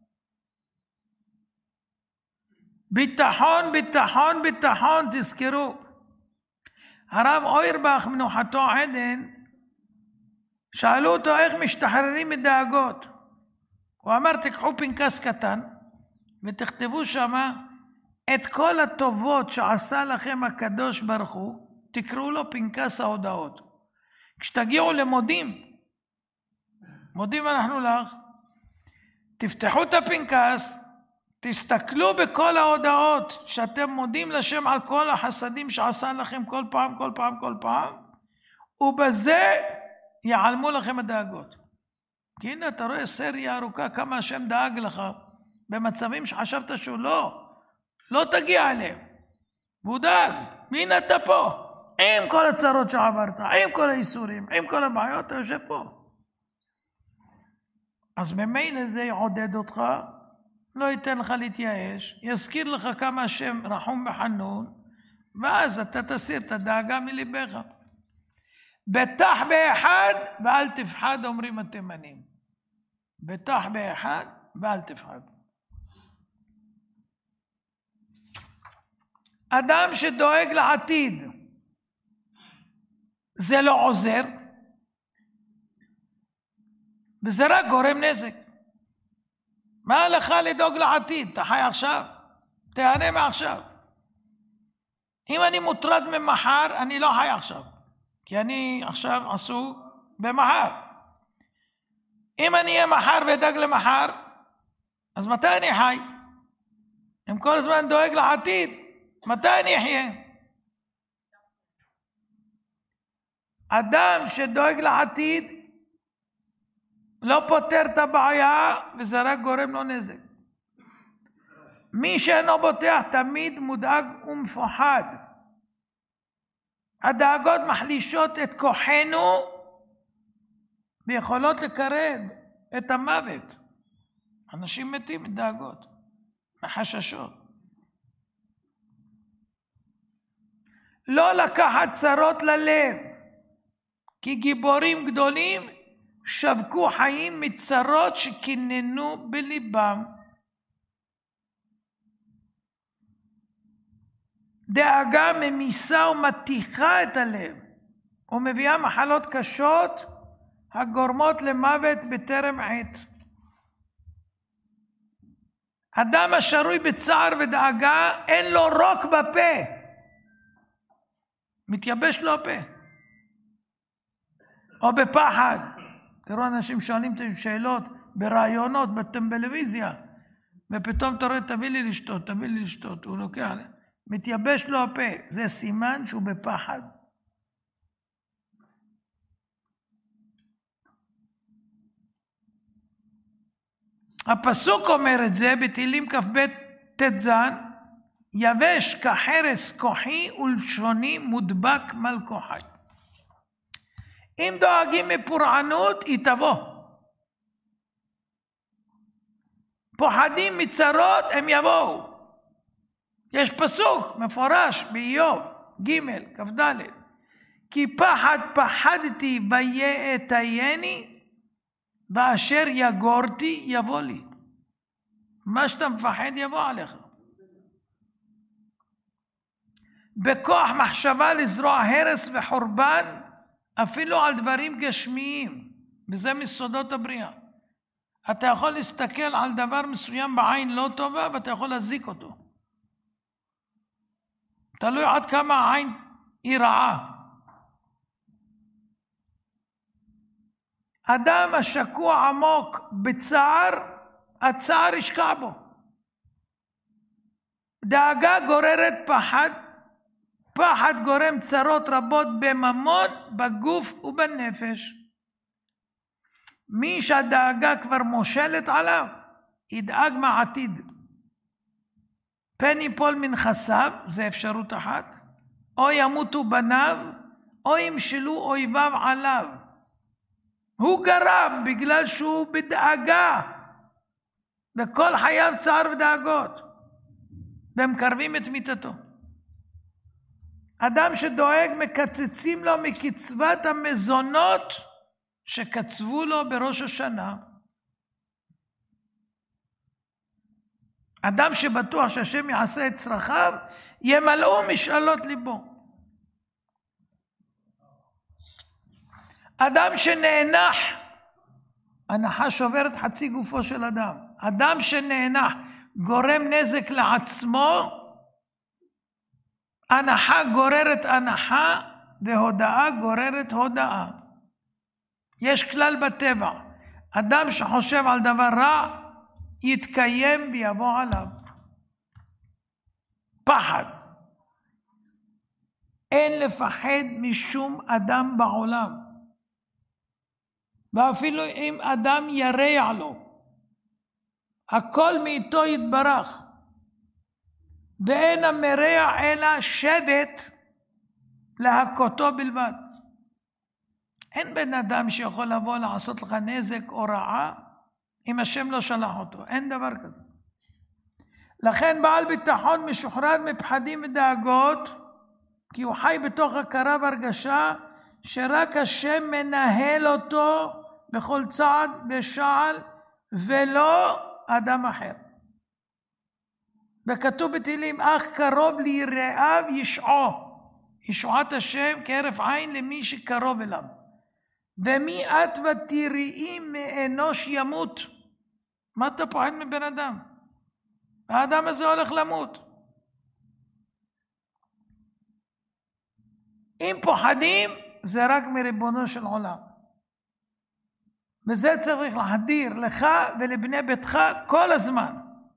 ביטחון, ביטחון, ביטחון, תזכרו. הרב אוירבך מנוחתו עדן, שאלו אותו איך משתחררים מדאגות. הוא אמר, תקחו פנקס קטן, ותכתבו שמה את כל הטובות שעשה לכם הקדוש ברוך הוא, תקראו לו פנקס ההודעות. כשתגיעו למודים, מודים אנחנו לך, תפתחו את הפנקס, תסתכלו בכל ההודעות שאתם מודים לשם על כל החסדים שעשה לכם כל פעם, כל פעם, כל פעם, ובזה יעלמו לכם הדאגות. כי הנה אתה רואה סריה ארוכה כמה השם דאג לך, במצבים שחשבת שהוא לא, לא תגיע אליהם. והוא דאג, הנה אתה פה, עם כל הצרות שעברת, עם כל האיסורים, עם כל הבעיות, אתה יושב פה. אז ממילא זה יעודד אותך, לא ייתן לך להתייאש, יזכיר לך כמה השם רחום וחנון, ואז אתה תסיר את הדאגה מליבך. בטח באחד ואל תפחד, אומרים התימנים. בטח באחד ואל תפחד. אדם שדואג לעתיד, זה לא עוזר, וזה רק גורם נזק. מה לך לדאוג לעתיד? אתה חי עכשיו? תהנה מעכשיו. אם אני מוטרד ממחר, אני לא חי עכשיו. כי אני עכשיו עסוק במחר. אם אני אהיה מחר ודאג למחר, אז מתי אני חי? אם כל הזמן דואג לעתיד, מתי אני אחיה? אדם שדואג לעתיד, לא פותר את הבעיה, וזה רק גורם לו נזק. מי שאינו בוטח תמיד מודאג ומפוחד. הדאגות מחלישות את כוחנו, ויכולות לקרב את המוות. אנשים מתים מדאגות, מחששות. לא לקחת צרות ללב, כי גיבורים גדולים שבקו חיים מצרות שכיננו בליבם. דאגה ממיסה ומתיחה את הלב, ומביאה מחלות קשות הגורמות למוות בטרם עת. אדם השרוי בצער ודאגה, אין לו רוק בפה, מתייבש לו הפה, או בפחד. תראו אנשים שואלים את השאלות ברעיונות, בטלוויזיה, ופתאום אתה רואה, תביא לי לשתות, תביא לי לשתות, הוא לוקח, מתייבש לו הפה, זה סימן שהוא בפחד. הפסוק אומר את זה בתהילים כ"ב ט"ז, יבש כחרס כוחי ולשוני מודבק מלכוחי. אם דואגים מפורענות, היא תבוא. פוחדים מצרות, הם יבואו. יש פסוק מפורש באיוב ג' כ"ד, כי פחד פחדתי ויאטייני, באשר יגורתי יבוא לי. מה שאתה מפחד יבוא עליך. בכוח מחשבה לזרוע הרס וחורבן, אפילו על דברים גשמיים, וזה מסודות הבריאה. אתה יכול להסתכל על דבר מסוים בעין לא טובה, ואתה יכול להזיק אותו. תלוי עד כמה העין היא רעה. אדם השקוע עמוק בצער, הצער ישקע בו. דאגה גוררת פחד, פחד גורם צרות רבות בממון, בגוף ובנפש. מי שהדאגה כבר מושלת עליו, ידאג מהעתיד. פן יפול מנכסיו, זה אפשרות אחת, או ימותו בניו, או ימשלו אויביו עליו. הוא גרם בגלל שהוא בדאגה, וכל חייו צער ודאגות, והם קרבים את מיתתו. אדם שדואג מקצצים לו מקצבת המזונות שקצבו לו בראש השנה. אדם שבטוח שהשם יעשה את צרכיו, ימלאו משאלות ליבו. אדם שנאנח, הנחה שוברת חצי גופו של אדם. אדם שנאנח גורם נזק לעצמו, הנחה גוררת הנחה, והודאה גוררת הודאה. יש כלל בטבע, אדם שחושב על דבר רע, יתקיים ויבוא עליו. פחד. אין לפחד משום אדם בעולם. ואפילו אם אדם ירע לו, הכל מאיתו יתברך. ואין המרע אלא שבט להכותו בלבד. אין בן אדם שיכול לבוא לעשות לך נזק או רעה, אם השם לא שלח אותו. אין דבר כזה. לכן בעל ביטחון משוחרר מפחדים ודאגות, כי הוא חי בתוך הכרה והרגשה שרק השם מנהל אותו בכל צעד ושעל, ולא אדם אחר. וכתוב בתהילים, אך קרוב ליראיו ישעו. ישועת השם כהרף עין למי שקרוב אליו. ומי את ותראי מאנוש ימות? מה אתה פוחד מבן אדם? האדם הזה הולך למות. אם פוחדים, זה רק מריבונו של עולם. וזה צריך להדיר לך ולבני ביתך כל הזמן.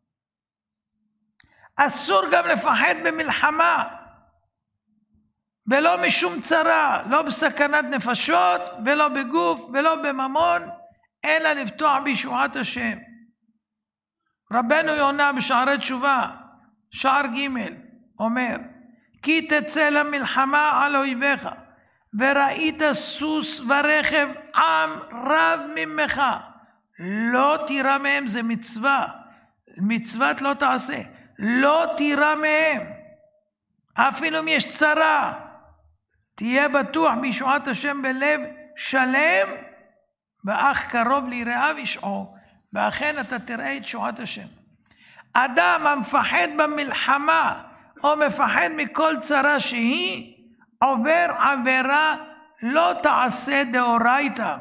אסור גם לפחד במלחמה, ולא משום צרה, לא בסכנת נפשות, ולא בגוף, ולא בממון, אלא לפתוח בישועת השם. רבנו יונה בשערי תשובה, שער ג' אומר, כי תצא למלחמה על אויביך, וראית סוס ורכב עם רב ממך, לא תירא מהם, זה מצווה, מצוות לא תעשה, לא תירא מהם, אפילו אם יש צרה, תהיה בטוח בישועת השם בלב שלם, ואך קרוב ליראיו ישעו, ואכן אתה תראה את שועת השם. אדם המפחד במלחמה, או מפחד מכל צרה שהיא, עובר עבירה לא תעשה דאורייתא.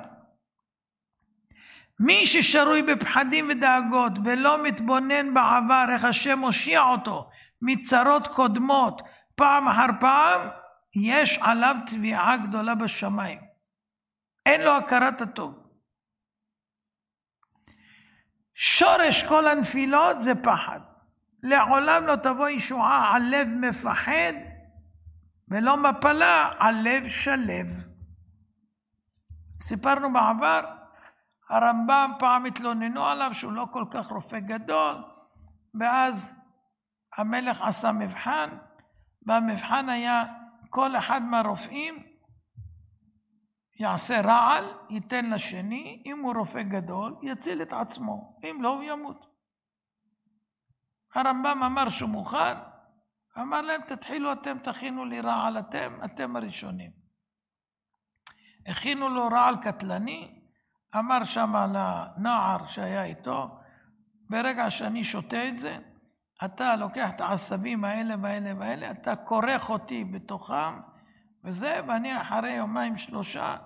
מי ששרוי בפחדים ודאגות, ולא מתבונן בעבר, איך השם מושיע אותו, מצרות קודמות, פעם אחר פעם, יש עליו תביעה גדולה בשמיים. אין לו הכרת הטוב. שורש כל הנפילות זה פחד. לעולם לא תבוא ישועה על לב מפחד, ולא מפלה על לב שלב. סיפרנו בעבר, הרמב"ם פעם התלוננו עליו שהוא לא כל כך רופא גדול, ואז המלך עשה מבחן, והמבחן היה כל אחד מהרופאים יעשה רעל, ייתן לשני, אם הוא רופא גדול, יציל את עצמו, אם לא הוא ימות. הרמב"ם אמר שהוא מוכן, אמר להם תתחילו אתם, תכינו לי רעל אתם, אתם הראשונים. הכינו לו רעל קטלני, אמר שם על הנער שהיה איתו, ברגע שאני שותה את זה, אתה לוקח את העשבים האלה והאלה והאלה, אתה כורך אותי בתוכם, וזה, ואני אחרי יומיים שלושה,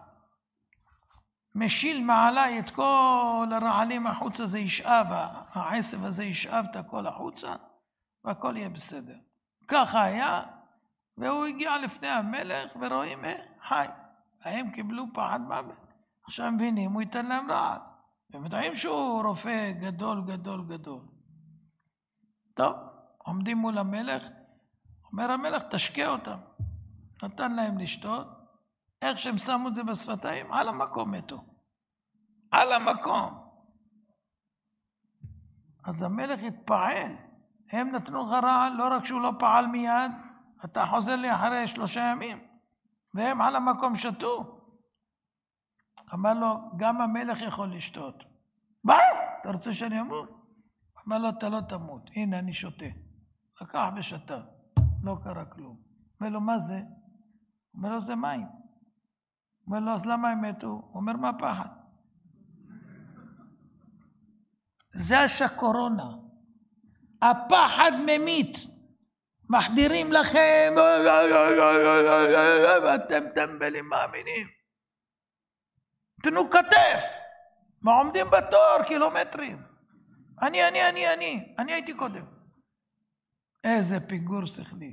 משיל מעלי את כל הרעלים החוצה, זה ישאב, העשב הזה ישאב את הכל החוצה, והכל יהיה בסדר. ככה היה, והוא הגיע לפני המלך, ורואים, אה, חי. הם קיבלו פחד מוות. עכשיו מבינים, הוא ייתן להם רעל. הם יודעים שהוא רופא גדול, גדול, גדול. טוב, עומדים מול המלך, אומר המלך, תשקה אותם. נתן להם לשתות, איך שהם שמו את זה בשפתיים, על המקום מתו. על המקום. אז המלך התפעל. הם נתנו לך רעל, לא רק שהוא לא פעל מיד, אתה חוזר לי אחרי שלושה ימים, והם על המקום שתו. אמר לו, גם המלך יכול לשתות. מה? אתה רוצה שאני אמות? אמר לו, אתה לא תמות, הנה אני שותה. לקח ושתה, לא קרה כלום. אומר לו, מה זה? אומר לו, זה מים. אומר לו, אז למה הם מתו? הוא אומר, מה פחד? זה השקורונה. הפחד ממית. מחדירים לכם, ואתם טמבלים מאמינים. תנו כתף. ועומדים בתור קילומטרים. אני, אני, אני, אני. אני הייתי קודם. איזה פיגור שכלי.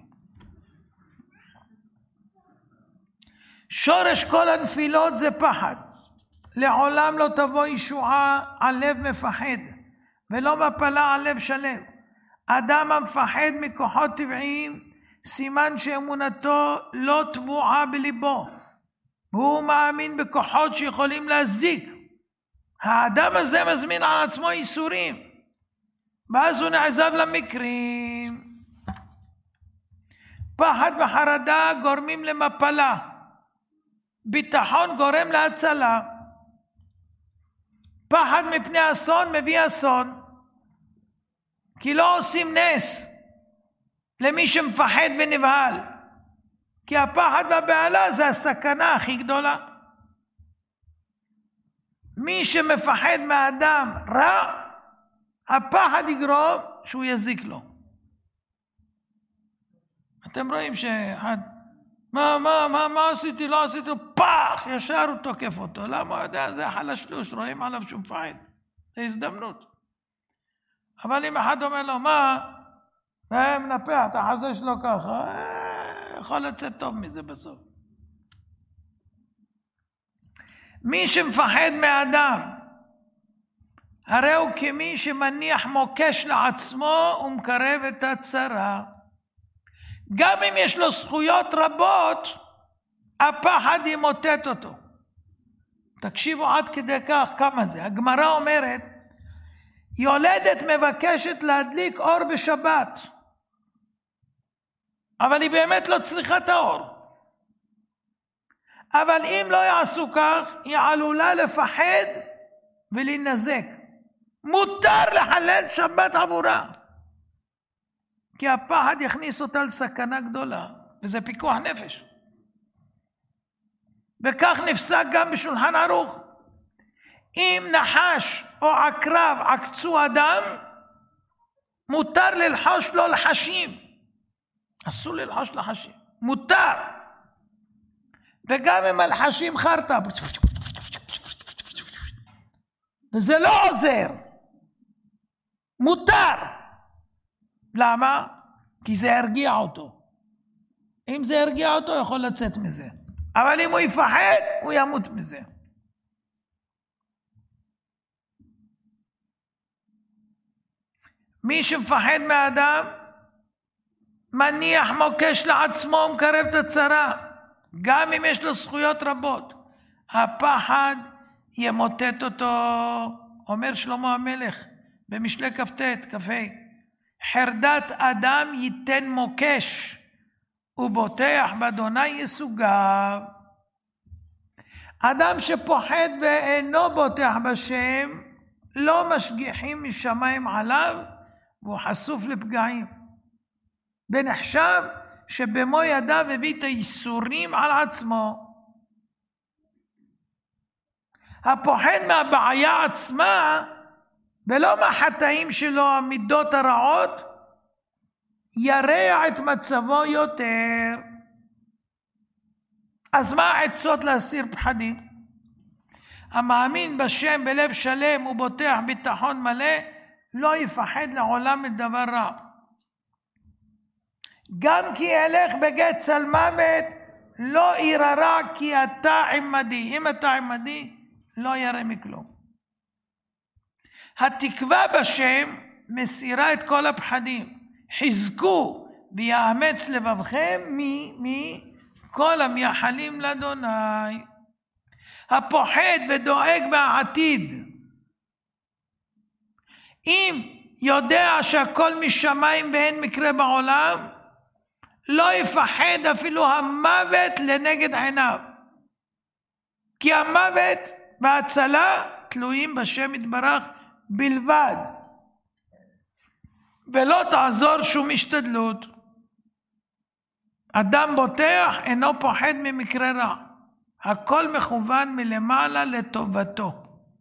שורש כל הנפילות זה פחד. לעולם לא תבוא ישועה על לב מפחד, ולא מפלה על לב שלם. אדם המפחד מכוחות טבעיים, סימן שאמונתו לא טבועה בליבו. הוא מאמין בכוחות שיכולים להזיק. האדם הזה מזמין על עצמו ייסורים. ואז הוא נעזב למקרים. פחד וחרדה גורמים למפלה. ביטחון גורם להצלה. פחד מפני אסון מביא אסון. כי לא עושים נס למי שמפחד ונבהל. כי הפחד והבהלה זה הסכנה הכי גדולה. מי שמפחד מהאדם רע, הפחד יגרום שהוא יזיק לו. אתם רואים שאחד, מה, מה, מה, מה עשיתי? לא עשיתי, פח, ישר הוא תוקף אותו. למה? הוא יודע, זה החלשלוש, רואים עליו שהוא מפחד. זה הזדמנות. אבל אם אחד אומר לו, מה? מנפח, אתה חזה שלו ככה, יכול לצאת טוב מזה בסוף. מי שמפחד מאדם, הרי הוא כמי שמניח מוקש לעצמו ומקרב את הצרה. גם אם יש לו זכויות רבות, הפחד ימוטט אותו. תקשיבו עד כדי כך כמה זה. הגמרא אומרת, יולדת מבקשת להדליק אור בשבת, אבל היא באמת לא צריכה את האור. אבל אם לא יעשו כך, היא עלולה לפחד ולהינזק. מותר לחלל שבת עבורה. כי הפחד יכניס אותה לסכנה גדולה, וזה פיקוח נפש. וכך נפסק גם בשולחן ערוך. אם נחש או עקרב עקצו אדם, מותר ללחוש לו לחשים. אסור ללחוש לחשים. מותר. וגם אם הלחשים חרטה. וזה לא עוזר. מותר. למה? כי זה הרגיע אותו. אם זה הרגיע אותו, יכול לצאת מזה. אבל אם הוא יפחד, הוא ימות מזה. מי שמפחד מהאדם, מניח מוקש לעצמו ומקרב את הצרה. גם אם יש לו זכויות רבות. הפחד ימוטט אותו. אומר שלמה המלך, במשלי כ"ט, כ"ה. חרדת אדם ייתן מוקש, ובוטח באדוני יסוגיו. אדם שפוחד ואינו בוטח בשם, לא משגיחים משמיים עליו, והוא חשוף לפגעים. ונחשב שבמו ידיו הביא את הייסורים על עצמו. הפוחד מהבעיה עצמה, ולא מהחטאים שלו, המידות הרעות, ירע את מצבו יותר. אז מה העצות להסיר פחדים? המאמין בשם בלב שלם ובוטח ביטחון מלא, לא יפחד לעולם מדבר רע. גם כי ילך בגט צל מוות, לא ירא כי אתה עמדי. אם אתה עמדי, לא ירא מכלום. התקווה בשם מסירה את כל הפחדים. חזקו ויאמץ לבבכם מי מי כל המייחלים לאדוני. הפוחד ודואג מהעתיד, אם יודע שהכל משמיים ואין מקרה בעולם, לא יפחד אפילו המוות לנגד עיניו. כי המוות וההצלה תלויים בשם יתברך בלבד. ולא תעזור שום השתדלות. אדם בוטח אינו פוחד ממקרה רע. הכל מכוון מלמעלה לטובתו.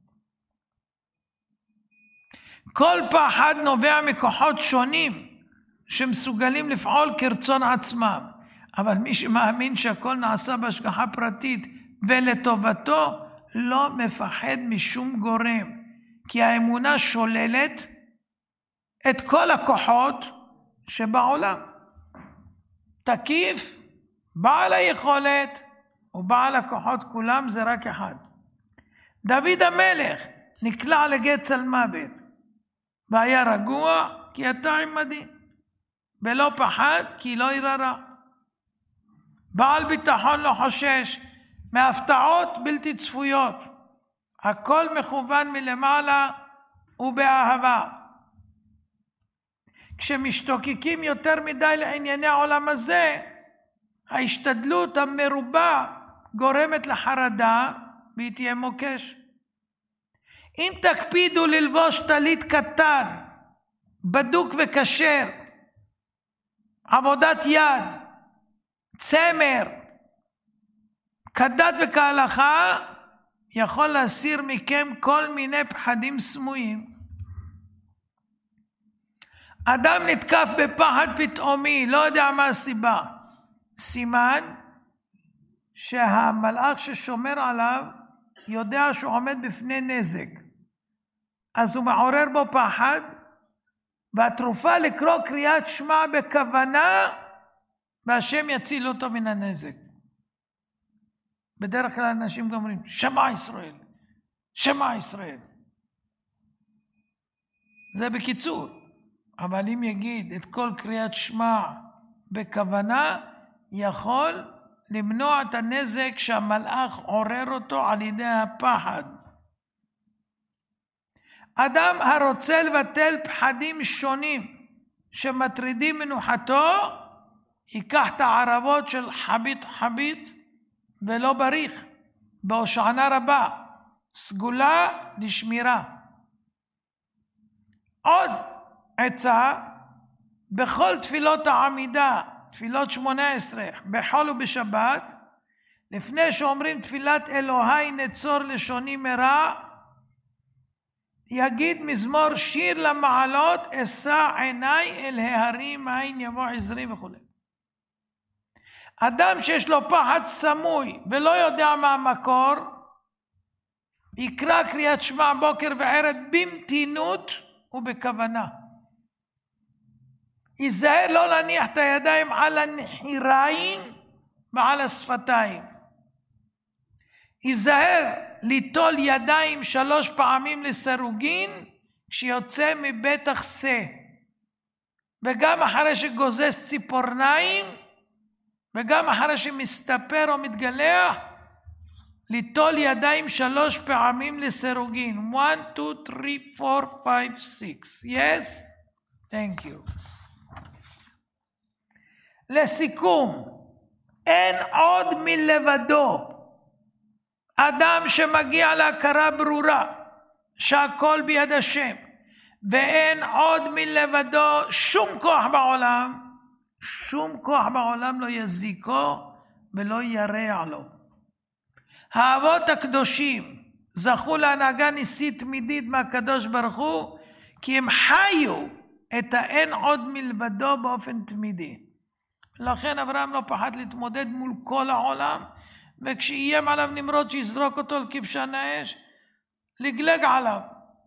כל פחד נובע מכוחות שונים שמסוגלים לפעול כרצון עצמם. אבל מי שמאמין שהכל נעשה בהשגחה פרטית ולטובתו, לא מפחד משום גורם. כי האמונה שוללת את כל הכוחות שבעולם. תקיף, בעל היכולת ובעל הכוחות כולם זה רק אחד. דוד המלך נקלע לגט צלמוות, והיה רגוע כי אתה עמדי, ולא פחד כי לא ירא רע. בעל ביטחון לא חושש מהפתעות בלתי צפויות. הכל מכוון מלמעלה ובאהבה. כשמשתוקקים יותר מדי לענייני העולם הזה, ההשתדלות המרובה גורמת לחרדה והיא תהיה מוקש. אם תקפידו ללבוש טלית קטן, בדוק וקשר, עבודת יד, צמר, כדת וכהלכה, יכול להסיר מכם כל מיני פחדים סמויים. אדם נתקף בפחד פתאומי, לא יודע מה הסיבה. סימן שהמלאך ששומר עליו יודע שהוא עומד בפני נזק. אז הוא מעורר בו פחד, והתרופה לקרוא קריאת שמע בכוונה, והשם יציל אותו מן הנזק. בדרך כלל אנשים גם אומרים, שמע ישראל, שמע ישראל. זה בקיצור. אבל אם יגיד את כל קריאת שמע בכוונה, יכול למנוע את הנזק שהמלאך עורר אותו על ידי הפחד. אדם הרוצה לבטל פחדים שונים שמטרידים מנוחתו, ייקח את הערבות של חבית חבית ולא בריך, בהושענא רבה, סגולה לשמירה. עוד עצה, בכל תפילות העמידה, תפילות שמונה עשרה, בחול ובשבת, לפני שאומרים תפילת אלוהי נצור לשוני מרע, יגיד מזמור שיר למעלות, אשא עיניי אל ההרים מאין יבוא עזרי וכו'. אדם שיש לו פחד סמוי ולא יודע מה המקור, יקרא קריאת שמע בוקר וערב במתינות ובכוונה. ייזהר לא להניח את הידיים על הנחיריים ועל השפתיים. ייזהר ליטול ידיים שלוש פעמים לסירוגין כשיוצא מבית החסה. וגם אחרי שגוזס ציפורניים, וגם אחרי שמסתפר או מתגלח, ליטול ידיים שלוש פעמים לסירוגין. one, two, three, four, five, six. Yes? Thank you. לסיכום, אין עוד מלבדו אדם שמגיע להכרה ברורה שהכל ביד השם, ואין עוד מלבדו שום כוח בעולם, שום כוח בעולם לא יזיקו ולא ירע לו. האבות הקדושים זכו להנהגה ניסית תמידית מהקדוש ברוך הוא, כי הם חיו את האין עוד מלבדו באופן תמידי. לכן אברהם לא פחד להתמודד מול כל העולם, וכשאיים עליו נמרוד שיזרוק אותו על כבשן האש, לגלג עליו.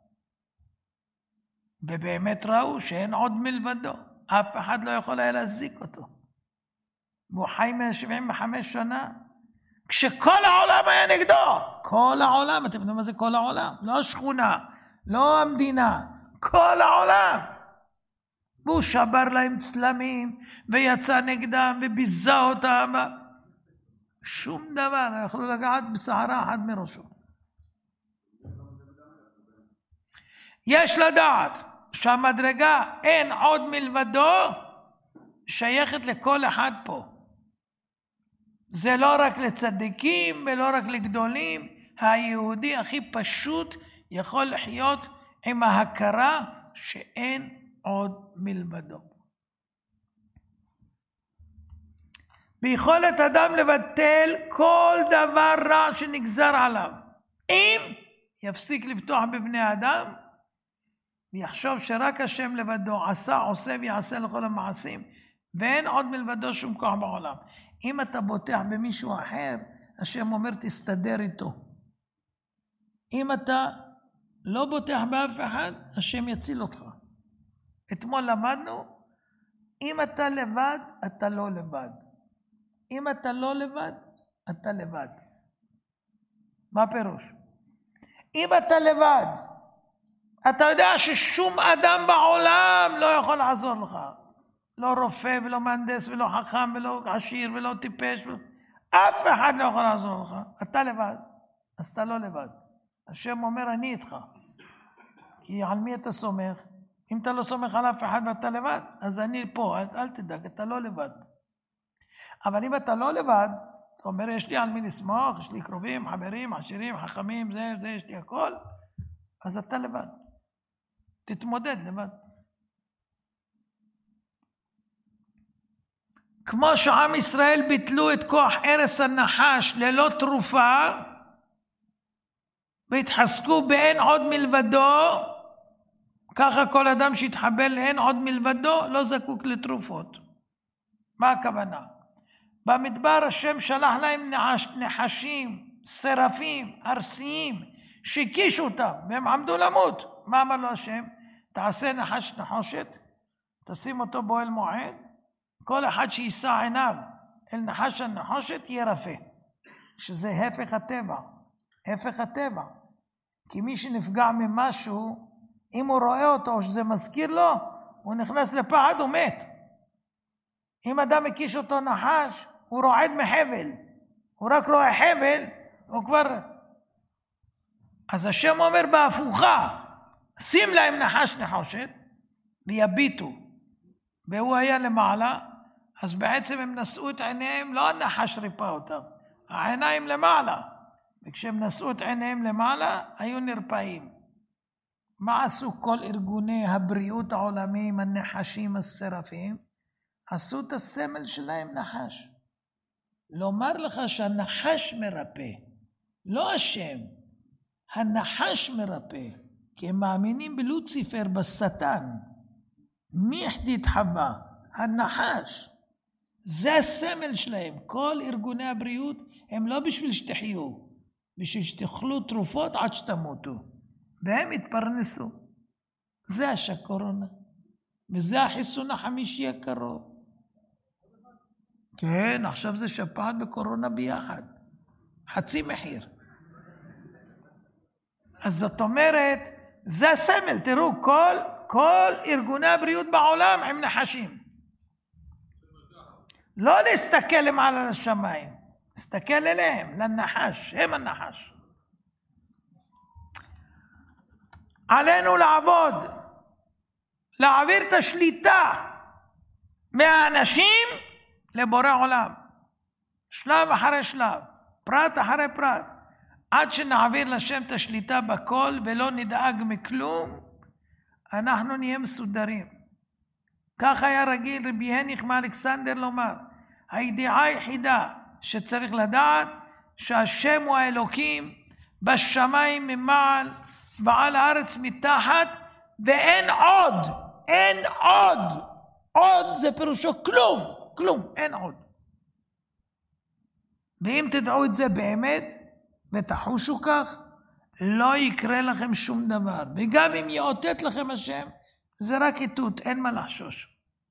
ובאמת ראו שאין עוד מלבדו, אף אחד לא יכול היה להזיק אותו. והוא חי מאה שבעים וחמש שנה, כשכל העולם היה נגדו. כל העולם, אתם יודעים מה זה כל העולם? לא השכונה, לא המדינה, כל העולם. והוא שבר להם צלמים, ויצא נגדם, וביזה אותם. שום דבר, לא יכלו לגעת בסערה אחת מראשו. יש לדעת שהמדרגה אין עוד מלבדו, שייכת לכל אחד פה. זה לא רק לצדיקים ולא רק לגדולים. היהודי הכי פשוט יכול לחיות עם ההכרה שאין עוד מלבדו. ביכולת אדם לבטל כל דבר רע שנגזר עליו. אם יפסיק לבטוח בבני האדם, ויחשוב שרק השם לבדו עשה, עושה ויעשה לכל המעשים, ואין עוד מלבדו שום כוח בעולם. אם אתה בוטח במישהו אחר, השם אומר תסתדר איתו. אם אתה לא בוטח באף אחד, השם יציל אותך. אתמול למדנו, אם אתה לבד, אתה לא לבד. אם אתה לא לבד, אתה לבד. מה פירוש? אם אתה לבד, אתה יודע ששום אדם בעולם לא יכול לעזור לך. לא רופא ולא מהנדס ולא חכם ולא עשיר ולא טיפש. ולא... אף אחד לא יכול לעזור לך. אתה לבד, אז אתה לא לבד. השם אומר אני איתך. כי על מי אתה סומך? אם אתה לא סומך על אף אחד ואתה לבד, אז אני פה, אל, אל תדאג, אתה לא לבד. אבל אם אתה לא לבד, אתה אומר יש לי על מי לסמוך, יש לי קרובים, חברים, עשירים, חכמים, זה, זה, יש לי הכל, אז אתה לבד. תתמודד לבד. כמו שעם ישראל ביטלו את כוח ערש הנחש ללא תרופה, והתחזקו באין עוד מלבדו, ככה כל אדם שהתחבל לאין עוד מלבדו לא זקוק לתרופות. מה הכוונה? במדבר השם שלח להם נחש, נחשים, שרפים, ארסיים, שהקישו אותם והם עמדו למות. מה אמר לו השם? תעשה נחש נחושת, תשים אותו באוהל מועד, כל אחד שישא עיניו אל נחש הנחושת יהיה רפא. שזה הפך הטבע, הפך הטבע. כי מי שנפגע ממשהו, אם הוא רואה אותו או שזה מזכיר לו, הוא נכנס לפחד, הוא מת. אם אדם הקיש אותו נחש, הוא רועד מחבל. הוא רק רואה חבל, הוא כבר... אז השם אומר בהפוכה, שים להם נחש נחושת, ויביטו. והוא היה למעלה, אז בעצם הם נשאו את עיניהם, לא הנחש ריפא אותם, העיניים למעלה. וכשהם נשאו את עיניהם למעלה, היו נרפאים. מה עשו כל ארגוני הבריאות העולמיים, הנחשים השרפים? עשו את הסמל שלהם נחש. לומר לך שהנחש מרפא, לא השם, הנחש מרפא, כי הם מאמינים בלוציפר, בשטן. מי החטיא את חווה? הנחש. זה הסמל שלהם. כל ארגוני הבריאות הם לא בשביל שתחיו, בשביל שתאכלו תרופות עד שתמותו. והם התפרנסו. זה השקורונה. וזה החיסון החמישי הקרוב. כן, עכשיו זה שפעת בקורונה ביחד. חצי מחיר. אז זאת אומרת, זה הסמל. תראו, כל, כל ארגוני הבריאות בעולם הם נחשים. לא להסתכל למעלה לשמיים. להסתכל אליהם, לנחש. הם הנחש. עלינו לעבוד. להעביר את השליטה מהאנשים לבורא עולם. שלב אחרי שלב. פרט אחרי פרט. עד שנעביר לשם את השליטה בכל ולא נדאג מכלום, אנחנו נהיה מסודרים. כך היה רגיל רבי הניך מאלכסנדר לומר, הידיעה היחידה שצריך לדעת שהשם הוא האלוקים בשמיים ממעל ועל הארץ מתחת, ואין עוד, אין עוד, עוד זה פירושו כלום, כלום, אין עוד. ואם תדעו את זה באמת ותחושו כך, לא יקרה לכם שום דבר. וגם אם יאותת לכם השם, זה רק איתות, אין מה לחשוש.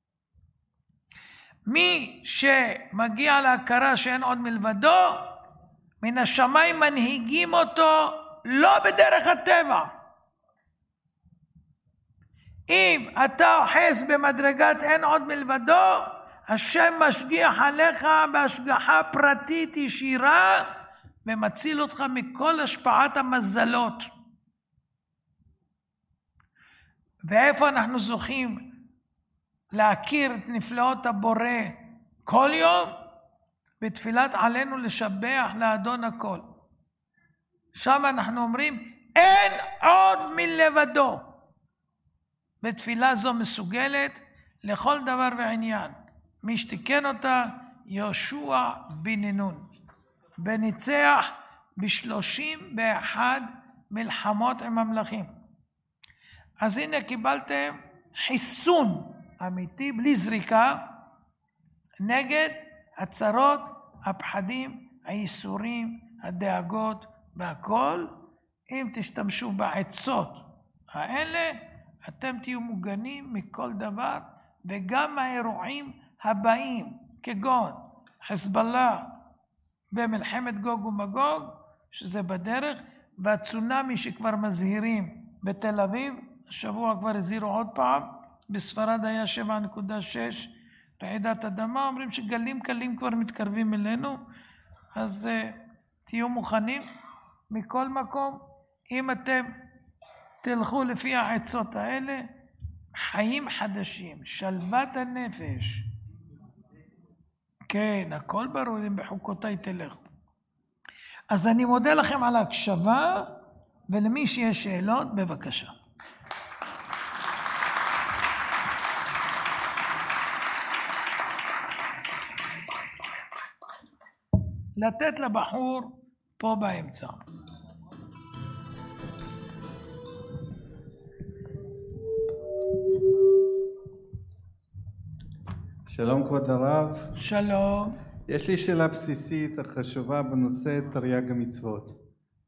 מי שמגיע להכרה שאין עוד מלבדו, מן השמיים מנהיגים אותו לא בדרך הטבע. אם אתה אוחז במדרגת אין עוד מלבדו, השם משגיח עליך בהשגחה פרטית ישירה, ומציל אותך מכל השפעת המזלות. ואיפה אנחנו זוכים להכיר את נפלאות הבורא כל יום? בתפילת עלינו לשבח לאדון הכל. שם אנחנו אומרים, אין עוד מלבדו. בתפילה זו מסוגלת לכל דבר ועניין. מי שתיקן אותה יהושע בן נון, וניצח בשלושים ואחת מלחמות עם המלכים. אז הנה קיבלתם חיסון אמיתי בלי זריקה נגד הצרות, הפחדים, הייסורים, הדאגות והכל. אם תשתמשו בעצות האלה, אתם תהיו מוגנים מכל דבר, וגם האירועים הבאים, כגון חיזבאללה במלחמת גוג ומגוג, שזה בדרך, והצונמי שכבר מזהירים בתל אביב, השבוע כבר הזהירו עוד פעם, בספרד היה שבע נקודה שש רעידת אדמה, אומרים שגלים קלים כבר מתקרבים אלינו, אז uh, תהיו מוכנים. מכל מקום, אם אתם תלכו לפי העצות האלה, חיים חדשים, שלוות הנפש, כן, הכל ברור, אם בחוקותיי תלכו. אז אני מודה לכם על ההקשבה, ולמי שיש שאלות, בבקשה. לתת לבחור פה באמצע. שלום כבוד הרב. שלום. יש לי שאלה בסיסית החשובה בנושא תרי"ג המצוות.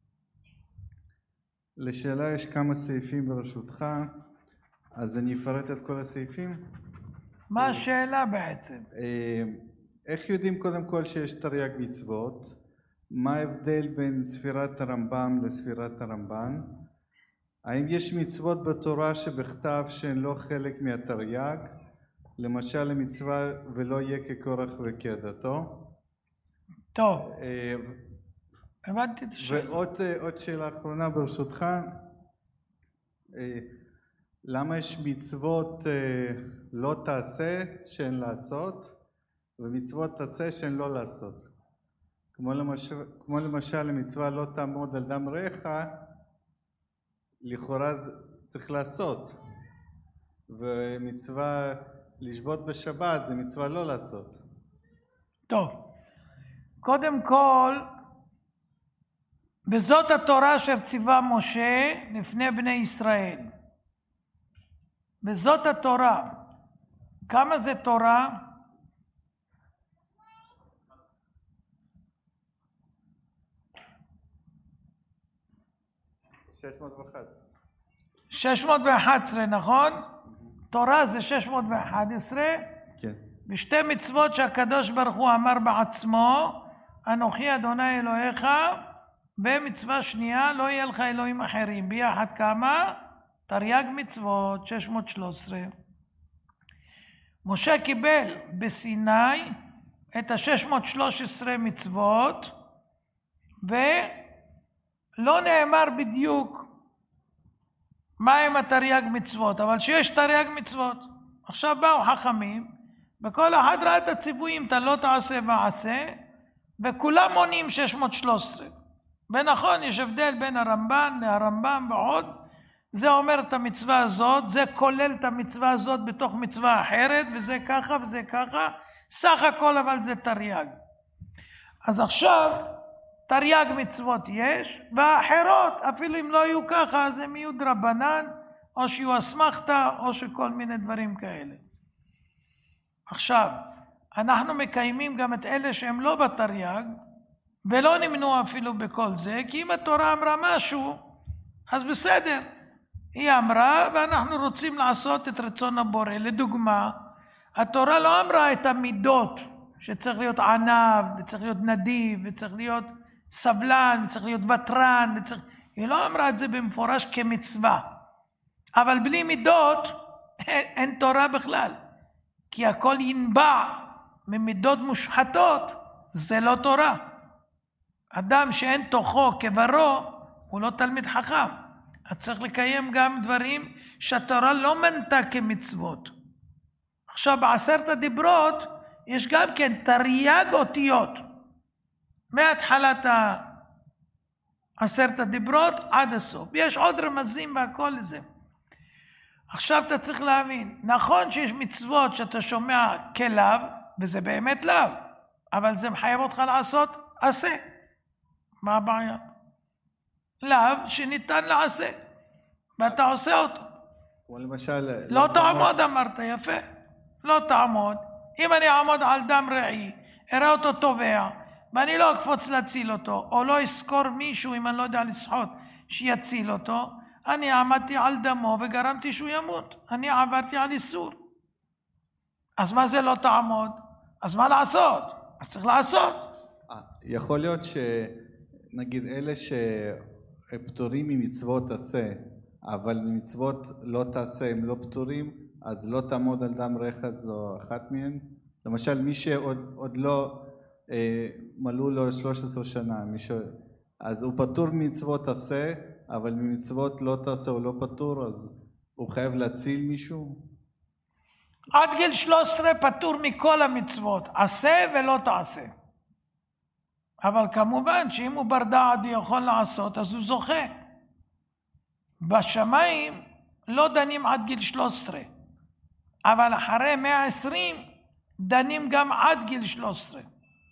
לשאלה יש כמה סעיפים ברשותך, אז אני אפרט את כל הסעיפים. מה השאלה בעצם? איך יודעים קודם כל שיש תרי"ג מצוות? מה ההבדל בין ספירת הרמב"ם לספירת הרמב"ן? האם יש מצוות בתורה שבכתב שהן לא חלק מהתרי"ג? למשל המצווה ולא יהיה כקורח וכעדתו? טוב, הבנתי את השאלה. ועוד שאלה אחרונה ברשותך, למה יש מצוות לא תעשה שהן לעשות, ומצוות תעשה שהן לא לעשות? כמו למשל, כמו למשל המצווה לא תעמוד על דם רעך, לכאורה צריך לעשות, ומצווה לשבות בשבת זה מצווה לא לעשות. טוב, קודם כל, בזאת התורה אשר ציווה משה לפני בני ישראל. בזאת התורה. כמה זה תורה? שש מאות ואחת עשרה. שש מאות ואחת עשרה, נכון? תורה זה שש מאות ואחת עשרה. כן. בשתי מצוות שהקדוש ברוך הוא אמר בעצמו, אנוכי אדוני אלוהיך, במצווה שנייה לא יהיה לך אלוהים אחרים. ביחד כמה? תרי"ג מצוות, שש מאות ושלוש עשרה. משה קיבל בסיני את ה-שש מאות ושלוש עשרה מצוות, ולא נאמר בדיוק מה הם התרי"ג מצוות, אבל שיש תרי"ג מצוות. עכשיו באו חכמים, וכל אחד ראה את הציוויים, אתה לא תעשה ועשה, וכולם עונים שש מאות ושלוש עשרה. ונכון, יש הבדל בין הרמב"ן להרמב"ם ועוד, זה אומר את המצווה הזאת, זה כולל את המצווה הזאת בתוך מצווה אחרת, וזה ככה וזה ככה, סך הכל אבל זה תרי"ג. אז עכשיו, תרי"ג מצוות יש, והאחרות, אפילו אם לא יהיו ככה, אז הם יהיו דרבנן, או שיהיו אסמכתא, או שכל מיני דברים כאלה. עכשיו, אנחנו מקיימים גם את אלה שהם לא בתרי"ג, ולא נמנו אפילו בכל זה, כי אם התורה אמרה משהו, אז בסדר. היא אמרה, ואנחנו רוצים לעשות את רצון הבורא. לדוגמה, התורה לא אמרה את המידות, שצריך להיות ענב, וצריך להיות נדיב, וצריך להיות סבלן, וצריך להיות וטרן, וצריך... היא לא אמרה את זה במפורש כמצווה. אבל בלי מידות, אין, אין תורה בכלל. כי הכל ינבע ממידות מושחתות, זה לא תורה. אדם שאין תוכו כברו, הוא לא תלמיד חכם. אז צריך לקיים גם דברים שהתורה לא מנתה כמצוות. עכשיו בעשרת הדיברות יש גם כן תרי"ג אותיות. מהתחלת עשרת הדיברות עד הסוף. יש עוד רמזים והכל לזה. עכשיו אתה צריך להבין, נכון שיש מצוות שאתה שומע כלאו, וזה באמת לאו. אבל זה מחייב אותך לעשות עשה. מה הבעיה? לאו שניתן לעשה, ואתה עושה אותו. כמו למשל... לא תעמוד, אמרת, יפה. לא תעמוד. אם אני אעמוד על דם רעי, אראה אותו טובע, ואני לא אקפוץ להציל אותו, או לא אזכור מישהו, אם אני לא יודע לשחות, שיציל אותו, אני עמדתי על דמו וגרמתי שהוא ימות. אני עברתי על איסור. אז מה זה לא תעמוד? אז מה לעשות? אז צריך לעשות. יכול להיות שנגיד אלה שפטורים ממצוות עשה, אבל ממצוות לא תעשה, הם לא פטורים, אז לא תעמוד על דם רעך, זו אחת מהן. למשל, מי שעוד עוד לא אה, מלאו לו שלוש עשרה שנה, מי ש... אז הוא פטור ממצוות עשה, אבל ממצוות לא תעשה הוא לא פטור, אז הוא חייב להציל מישהו? עד גיל שלוש עשרה פטור מכל המצוות, עשה ולא תעשה. אבל כמובן שאם הוא בר דעת ויכול לעשות, אז הוא זוכה. בשמיים לא דנים עד גיל שלוש עשרה, אבל אחרי מאה ועשרים דנים גם עד גיל שלוש עשרה.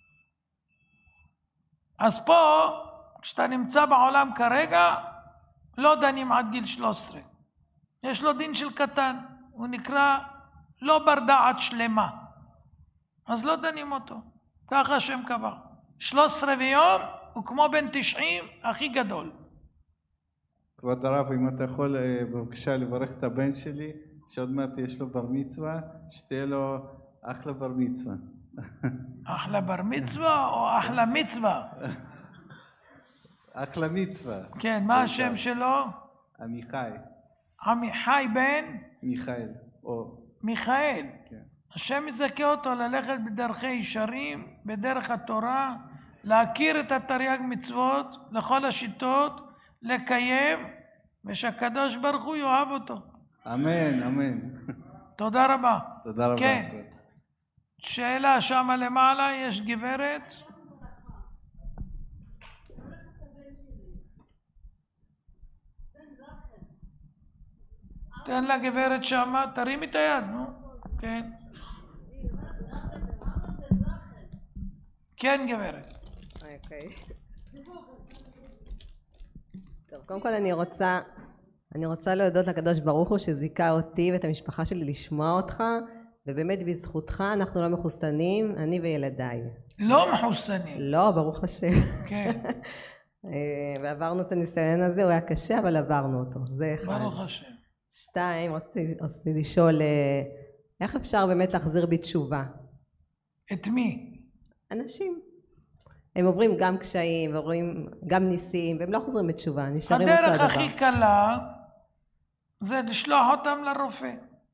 אז פה, כשאתה נמצא בעולם כרגע, לא דנים עד גיל שלוש עשרה. יש לו דין של קטן, הוא נקרא לא בר דעת שלמה. אז לא דנים אותו, ככה השם קבע. שלוש עשרה ויום הוא כמו בן תשעים, הכי גדול. כבוד הרב, אם אתה יכול בבקשה לברך את הבן שלי, שעוד מעט יש לו בר מצווה, שתהיה לו אחלה בר מצווה. אחלה בר מצווה או אחלה מצווה? אחלה מצווה. כן, מה השם שלו? עמיחי. עמיחי בן? מיכאל. או... מיכאל. כן. השם יזכה אותו ללכת בדרכי ישרים, בדרך התורה, להכיר את התרי"ג מצוות, לכל השיטות, לקיים, ושהקדוש ברוך הוא יאהב אותו. אמן, אמן. תודה רבה. תודה רבה. כן. שאלה שמה למעלה, יש גברת? תן לה גברת שמה, תרים את היד, נו. כן. כן, גברת. אוקיי. טוב, קודם כל אני רוצה, אני רוצה להודות לקדוש ברוך הוא שזיכה אותי ואת המשפחה שלי לשמוע אותך, ובאמת בזכותך אנחנו לא מחוסנים, אני וילדיי. לא מחוסנים. לא, ברוך השם. כן. ועברנו את הניסיון הזה, הוא היה קשה, אבל עברנו אותו. זה אחד. ברוך השם. שתיים, רציתי, רציתי לשאול, איך אפשר באמת להחזיר בתשובה? את מי? אנשים. הם עוברים גם קשיים, ועוברים גם ניסים, והם לא חוזרים בתשובה, נשארים אותו הדבר. הדרך הכי קלה זה לשלוח אותם לרופא.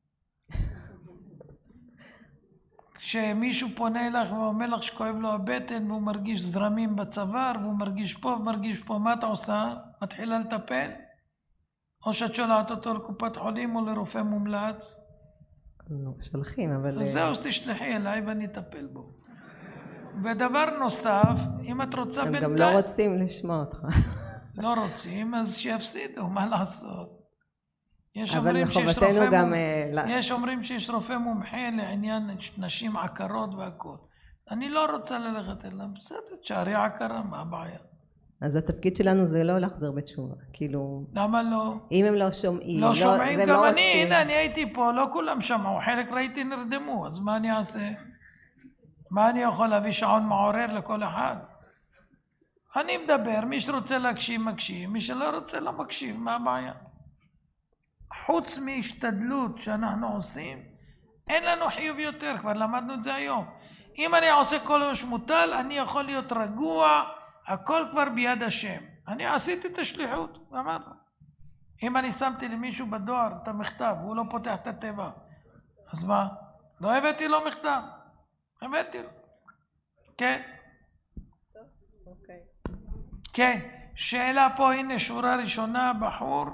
כשמישהו פונה אליך ואומר לך שכואב לו הבטן, והוא מרגיש זרמים בצוואר, והוא מרגיש פה ומרגיש פה, מה אתה עושה? מתחילה לטפל? או שאת שולחת אותו לקופת חולים או לרופא מומלץ? לא, שולחים, אבל... אז זהו, אז תשלחי אליי ואני אטפל בו. ודבר נוסף, אם את רוצה בינתיים... הם גם לא רוצים לשמוע אותך. לא רוצים, אז שיפסידו, מה לעשות? יש אבל אומרים שיש מחובתנו רופא גם... מומחה, יש אומרים שיש רופא מומחה לעניין נשים עקרות והכל. אני לא רוצה ללכת אליו, בסדר, תשארי עקרה, מה הבעיה? אז התפקיד שלנו זה לא להחזיר בתשובה, כאילו... למה לא? אם הם לא שומעים, לא שומעים, הם גם לא אני, רוצים. הנה, אני הייתי פה, לא כולם שמעו, חלק ראיתי נרדמו, אז מה אני אעשה? מה אני יכול להביא שעון מעורר לכל אחד? אני מדבר, מי שרוצה להקשיב מקשיב, מי שלא רוצה לא מקשיב, מה הבעיה? חוץ מהשתדלות שאנחנו עושים, אין לנו חיוב יותר, כבר למדנו את זה היום. אם אני עושה כל מה שמוטל, אני יכול להיות רגוע, הכל כבר ביד השם. אני עשיתי את השליחות, אמרנו. אם אני שמתי למישהו בדואר את המכתב, והוא לא פותח את הטבע, אז מה? לא הבאתי לו מכתב. הבאתי לו. כן. אוקיי. כן. שאלה פה, הנה שורה ראשונה, בחור.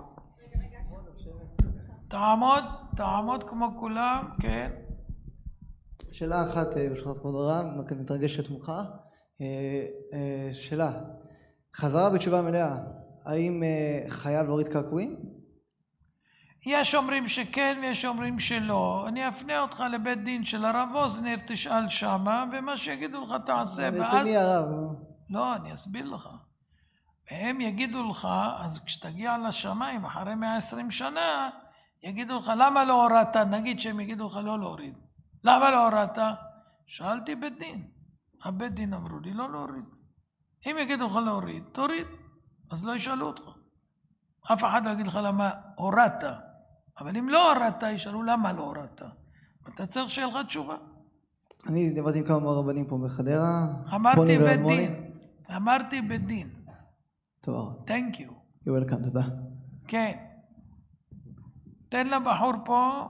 תעמוד, תעמוד כמו כולם, כן. שאלה אחת, ברשותך כבוד הרב, מתרגשת ממך. שאלה, חזרה בתשובה מלאה, האם חייב להוריד קעקועים? יש אומרים שכן ויש אומרים שלא. אני אפנה אותך לבית דין של הרב אוזנר, תשאל שמה, ומה שיגידו לך תעשה. אצל מי הרב? לא, אני אסביר לך. והם יגידו לך, אז כשתגיע לשמיים אחרי מאה ועשרים שנה, יגידו לך, למה לא הורדת? נגיד שהם יגידו לך לא להוריד. למה לא הורדת? שאלתי בית דין. הבית דין אמרו לי לא להוריד. אם יגידו לך להוריד, תוריד. אז לא ישאלו אותך. אף אחד לא יגיד לך למה הורדת. אבל אם לא הורדת, ישאלו למה לא הורדת. אתה צריך שיהיה לך תשובה. אני דיברתי עם כמה רבנים פה בחדרה. אמרתי בית דין. אמרתי בית דין. טוב. Thank you. You're welcome, תודה. כן. תן לבחור פה.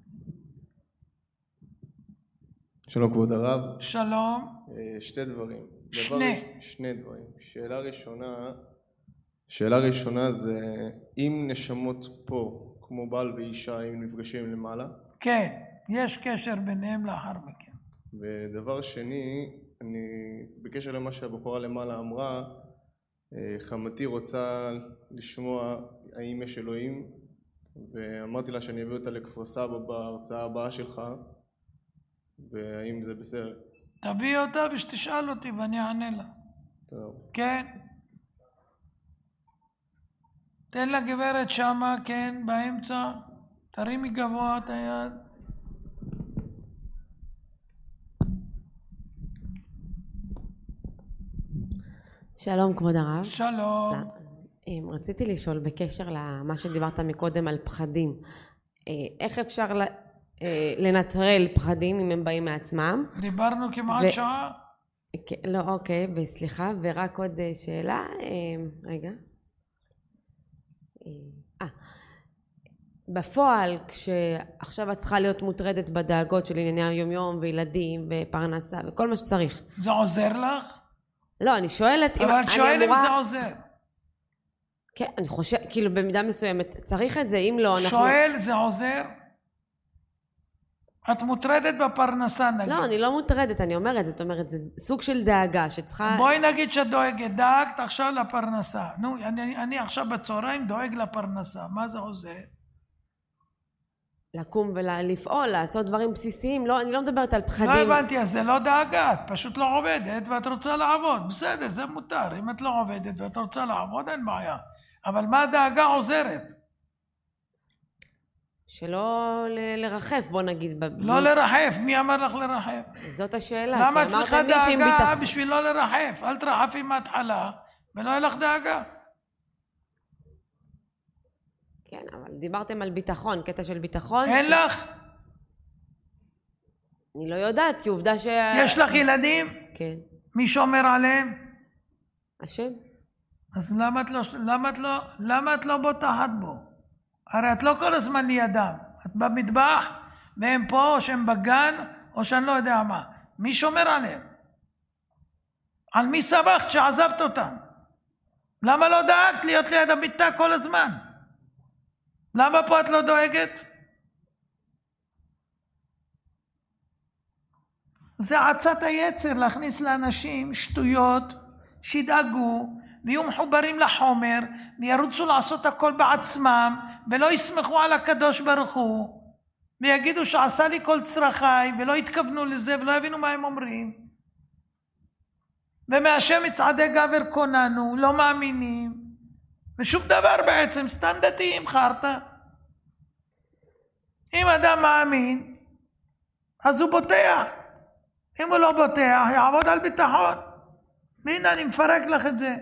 שלום כבוד הרב. שלום. שתי דברים. שני. דבר, שני דברים. שאלה ראשונה, שאלה ראשונה זה אם נשמות פה, כמו בעל ואישה, אם נפגשים למעלה. כן, יש קשר ביניהם לאחר מכן. ודבר שני, אני בקשר למה שהבחורה למעלה אמרה, חמתי רוצה לשמוע האם יש אלוהים, ואמרתי לה שאני אביא אותה לכפר סבא בהרצאה הבאה שלך, והאם זה בסדר. תביא אותה ושתשאל אותי ואני אענה לה. טוב. כן. תן לגברת שמה, כן, באמצע. תרימי גבוה את היד. שלום כבוד הרב. שלום. רציתי לשאול בקשר למה שדיברת מקודם על פחדים. איך אפשר לנטרל פחדים אם הם באים מעצמם? דיברנו כמעט ו... שעה. לא, אוקיי, בסליחה. ורק עוד שאלה. רגע. אה. בפועל, כשעכשיו את צריכה להיות מוטרדת בדאגות של ענייני היומיום וילדים ופרנסה וכל מה שצריך. זה עוזר לך? לא, אני שואלת... אבל את שואל אם זה עוזר. כן, אני חושב, כאילו במידה מסוימת, צריך את זה, אם לא, אנחנו... שואל, זה עוזר? את מוטרדת בפרנסה, נגיד. לא, אני לא מוטרדת, אני אומרת, זאת אומרת, זה סוג של דאגה שצריכה... בואי נגיד שאת דואגת, דאגת עכשיו לפרנסה. נו, אני, אני עכשיו בצהריים דואג לפרנסה, מה זה עוזר? לקום ולפעול, לעשות דברים בסיסיים, לא, אני לא מדברת על פחדים. לא הבנתי, אז זה לא דאגה, את פשוט לא עובדת ואת רוצה לעבוד, בסדר, זה מותר, אם את לא עובדת ואת רוצה לעבוד, אין בעיה. אבל מה הדאגה עוזרת? שלא ל- לרחף, בוא נגיד. ב- לא לרחף, מי אמר לך לרחף? זאת השאלה. למה צריכה דאגה ביטח... בשביל לא לרחף? אל תרחפי מההתחלה ולא יהיה לך דאגה. כן, אבל דיברתם על ביטחון, קטע של ביטחון. אין לך? אני לא יודעת, כי עובדה ש... יש לך ילדים? כן. מי שומר עליהם? השם. אז למה את לא, למה את לא, למה את לא בוטחת בו? הרי את לא כל הזמן לידם. את במטבח, והם פה, או שהם בגן, או שאני לא יודע מה. מי שומר עליהם? על מי סבכת שעזבת אותם? למה לא דאגת להיות ליד המיטה כל הזמן? למה פה את לא דואגת? זה עצת היצר להכניס לאנשים שטויות שידאגו ויהיו מחוברים לחומר וירוצו לעשות הכל בעצמם ולא יסמכו על הקדוש ברוך הוא ויגידו שעשה לי כל צרכיי ולא התכוונו לזה ולא הבינו מה הם אומרים ומהשם מצעדי גבר קוננו, לא מאמינים ושום דבר בעצם, סתם דתיים חרטה. אם אדם מאמין אז הוא בוטח, אם הוא לא בוטח יעבוד על ביטחון. והנה אני מפרק לך את זה.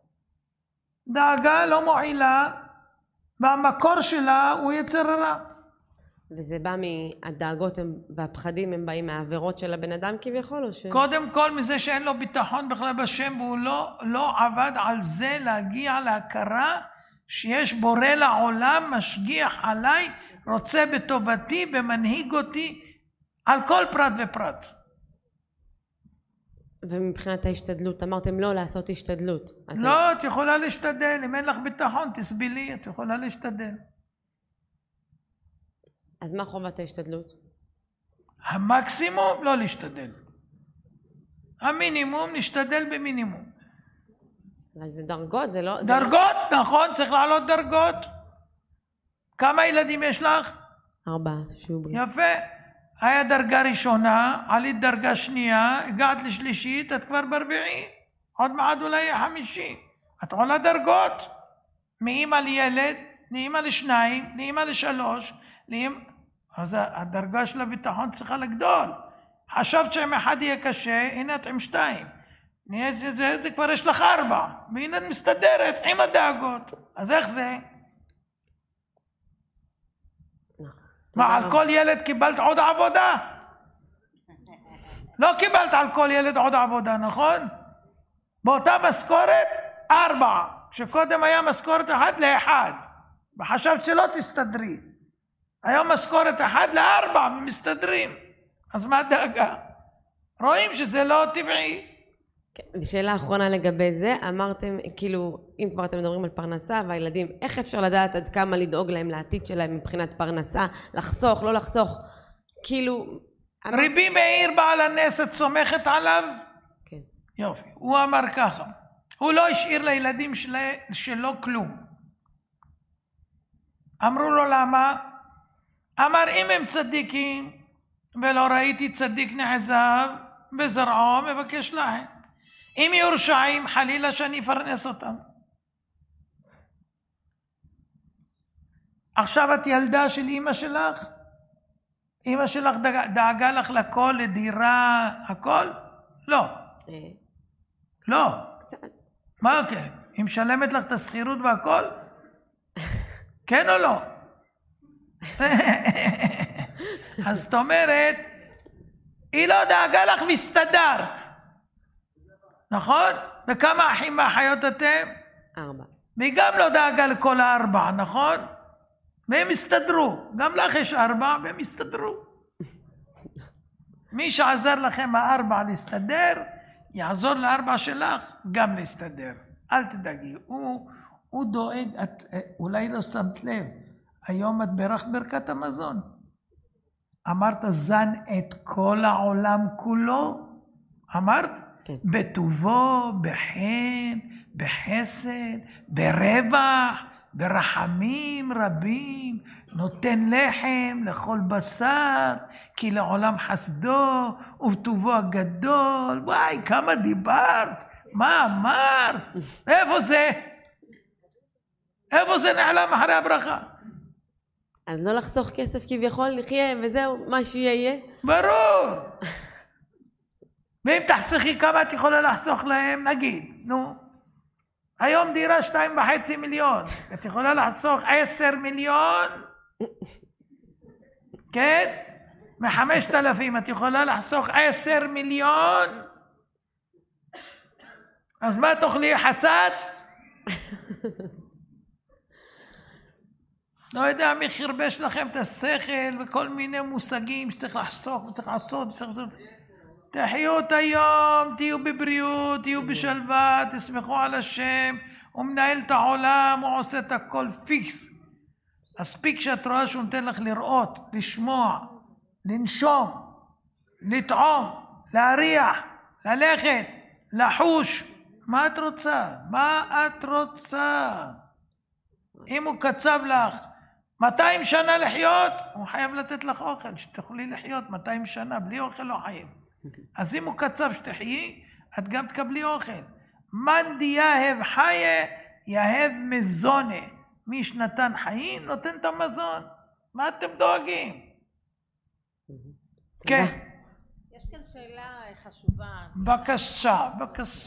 דאגה לא מועילה והמקור שלה הוא יצר הרע. וזה בא מהדאגות והפחדים הם באים מהעבירות של הבן אדם כביכול או ש... קודם כל מזה שאין לו ביטחון בכלל בשם והוא לא, לא עבד על זה להגיע להכרה שיש בורא לעולם משגיח עליי רוצה בטובתי ומנהיג אותי על כל פרט ופרט. ומבחינת ההשתדלות אמרתם לא לעשות השתדלות. לא, את יכולה להשתדל, אם אין לך ביטחון תסבילי, את יכולה להשתדל. אז מה חובת ההשתדלות? המקסימום לא להשתדל. המינימום נשתדל במינימום. אבל זה דרגות, זה לא... דרגות, נכון, צריך לעלות דרגות. כמה ילדים יש לך? ארבעה, שוברי. יפה. היה דרגה ראשונה, עלית דרגה שנייה, הגעת לשלישית, את כבר ברביעי. עוד מעט אולי יהיה חמישי. את עולה דרגות. מאמא לילד, לאמא לשניים, לאמא לשלוש, לאמא... אז הדרגה של הביטחון צריכה לגדול. חשבת שעם אחד יהיה קשה, הנה את עם שתיים. זה, זה, זה כבר יש לך ארבע, והנה את מסתדרת עם הדאגות. אז איך זה? מה, על כל ילד קיבלת עוד עבודה? לא קיבלת על כל ילד עוד עבודה, נכון? באותה משכורת, ארבע. שקודם היה משכורת אחת לאחד. וחשבת שלא תסתדרי. היום משכורת אחת לארבע, ומסתדרים. אז מה דאגה? רואים שזה לא טבעי. ושאלה אחרונה לגבי זה, אמרתם, כאילו, אם כבר אתם מדברים על פרנסה והילדים, איך אפשר לדעת עד כמה לדאוג להם לעתיד שלהם מבחינת פרנסה, לחסוך, לא לחסוך, כאילו... רבי מאיר בעל הנס, את סומכת עליו? כן. יופי, הוא אמר ככה, הוא לא השאיר לילדים של... שלו כלום. אמרו לו למה? אמר אם הם צדיקים, ולא ראיתי צדיק נעזב, בזרעו מבקש להם. אם יורשעים, חלילה שאני אפרנס אותם. עכשיו את ילדה של אמא שלך? אמא שלך דאגה, דאגה לך לכל, לדירה, הכל? לא. לא. קצת. מה כן? היא משלמת לך את השכירות והכל? כן או לא? אז זאת אומרת, היא לא דאגה לך והסתדרת. נכון? וכמה אחים ואחיות אתם? ארבע. והיא גם לא דאגה לכל הארבע, נכון? והם הסתדרו. גם לך יש ארבע והם הסתדרו. מי שעזר לכם הארבע להסתדר, יעזור לארבע שלך גם להסתדר. אל תדאגי. הוא, הוא דואג, את, אולי לא שמת לב, היום את ברכת ברכת המזון. אמרת זן את כל העולם כולו? אמרת? כן. בטובו, בחן, בחסד, ברווח, ברחמים רבים, נותן לחם לכל בשר, כי לעולם חסדו ובטובו הגדול. וואי, כמה דיברת, מה אמרת? איפה זה? איפה זה נעלם אחרי הברכה? אז לא לחסוך כסף כביכול, נחיה וזהו, מה שיהיה. ברור. ואם תחסכי כמה את יכולה לחסוך להם, נגיד, נו. היום דירה שתיים וחצי מיליון. את יכולה לחסוך עשר מיליון? כן? מחמשת אלפים את יכולה לחסוך עשר מיליון? אז מה תאכלי חצץ? לא יודע מי חרבש לכם את השכל וכל מיני מושגים שצריך לחסוך וצריך לעשות וצריך לעשות. תחיו את היום, תהיו בבריאות, תהיו בשלווה, תסמכו על השם, הוא מנהל את העולם, הוא עושה את הכל פיקס. הספיק שאת רואה שהוא נותן לך לראות, לשמוע, לנשום, לטעום, להריח, ללכת, לחוש. מה את רוצה? מה את רוצה? אם הוא קצב לך מאתיים שנה לחיות, הוא חייב לתת לך אוכל, שתוכלי לחיות מאתיים שנה, בלי אוכל לא חיים. אז אם הוא קצב שתחיי, את גם תקבלי אוכל. מן דיהב חיה, יהב מזונה. מי שנתן חיים, נותן את המזון. מה אתם דואגים? כן. יש כאן שאלה חשובה. בבקשה, בבקשה.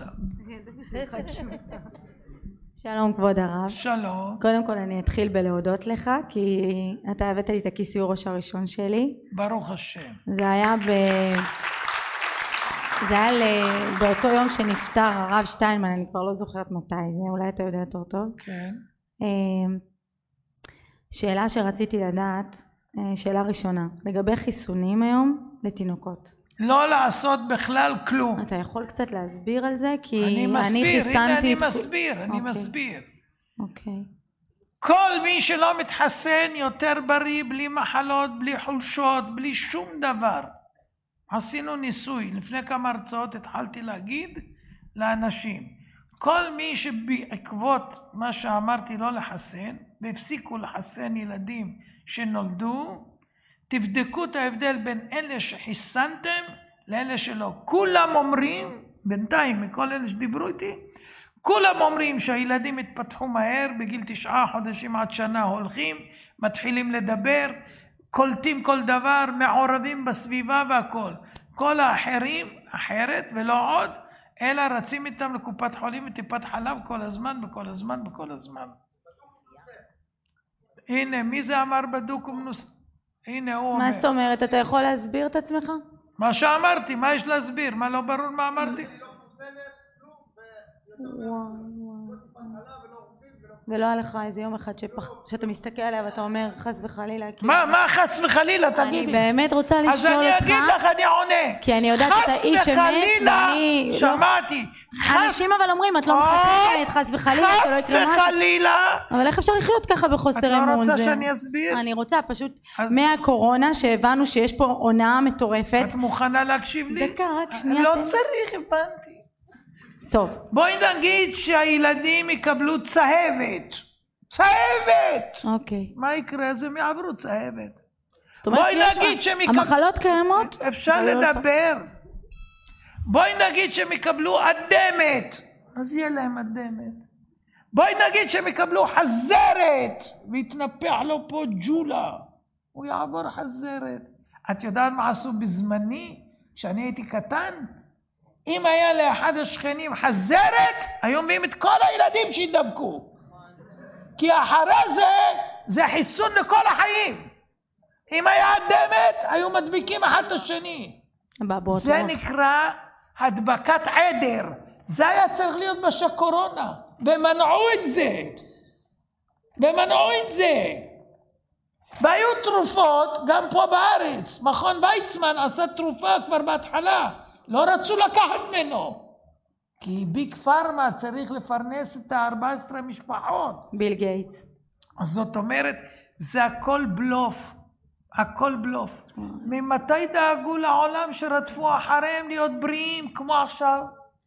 שלום כבוד הרב. שלום. קודם כל אני אתחיל בלהודות לך, כי אתה הבאת לי את הכיסוי ראש הראשון שלי. ברוך השם. זה היה ב... זה היה ל... באותו יום שנפטר הרב שטיינמן, אני כבר לא זוכרת מתי זה, אולי אתה יודע יותר טוב. כן. שאלה שרציתי לדעת, שאלה ראשונה, לגבי חיסונים היום לתינוקות. לא לעשות בכלל כלום. אתה יכול קצת להסביר על זה? כי אני מסביר, אני חיסנתי הנה אני את... מסביר, אני אוקיי. מסביר. אוקיי. כל מי שלא מתחסן יותר בריא, בלי מחלות, בלי חולשות, בלי שום דבר. עשינו ניסוי, לפני כמה הרצאות התחלתי להגיד לאנשים, כל מי שבעקבות מה שאמרתי לא לחסן, והפסיקו לחסן ילדים שנולדו, תבדקו את ההבדל בין אלה שחיסנתם לאלה שלא. כולם אומרים, בינתיים מכל אלה שדיברו איתי, כולם אומרים שהילדים התפתחו מהר, בגיל תשעה חודשים עד שנה הולכים, מתחילים לדבר, קולטים כל דבר, מעורבים בסביבה והכל. כל האחרים, אחרת ולא עוד, אלא רצים איתם לקופת חולים וטיפת חלב כל הזמן, בכל הזמן, בכל הזמן. הנה, מי זה אמר בדוק ומנוס? הנה הוא אומר. מה זאת אומרת? אתה יכול להסביר את עצמך? מה שאמרתי, מה יש להסביר? מה לא ברור מה אמרתי? ולא היה לך איזה יום אחד שאתה מסתכל עליה ואתה אומר חס וחלילה. מה, מה חס וחלילה? תגידי. אני באמת רוצה לשאול אותך. אז אני אגיד לך, אני עונה. כי אני יודעת את האיש חס וחלילה, שמעתי. אנשים אבל אומרים, את לא מחסנת, חס וחלילה, שלא יקרה משהו. חס וחלילה. אבל איך אפשר לחיות ככה בחוסר אמון? את לא רוצה שאני אסביר? אני רוצה, פשוט מהקורונה שהבנו שיש פה הונאה מטורפת. את מוכנה להקשיב לי? דקה, רק שנייה. לא צריך, הבנתי. טוב. בואי נגיד שהילדים יקבלו צהבת. צהבת! אוקיי. מה יקרה? אז הם יעברו צהבת. בואי נגיד שהם יקבלו... המחלות קיימות? אפשר לדבר. בואי נגיד שהם יקבלו אדמת. אז יהיה להם אדמת. בואי נגיד שהם יקבלו חזרת. והתנפח לו פה ג'ולה. הוא יעבור חזרת. את יודעת מה עשו בזמני? כשאני הייתי קטן? אם היה לאחד השכנים חזרת, היו מביאים את כל הילדים שידבקו. כי אחרי זה, זה חיסון לכל החיים. אם היה אדמת, היו מדביקים אחד את השני. זה נקרא הדבקת עדר. זה היה צריך להיות בשקורונה. ומנעו את זה. ומנעו את זה. והיו תרופות, גם פה בארץ. מכון ויצמן עשה תרופה כבר בהתחלה. לא רצו לקחת ממנו. כי ביג פארמה צריך לפרנס את ה-ארבע עשרה משפחות. ביל גייטס. אז זאת אומרת, זה הכל בלוף. הכל בלוף. ממתי דאגו לעולם שרדפו אחריהם להיות בריאים כמו עכשיו?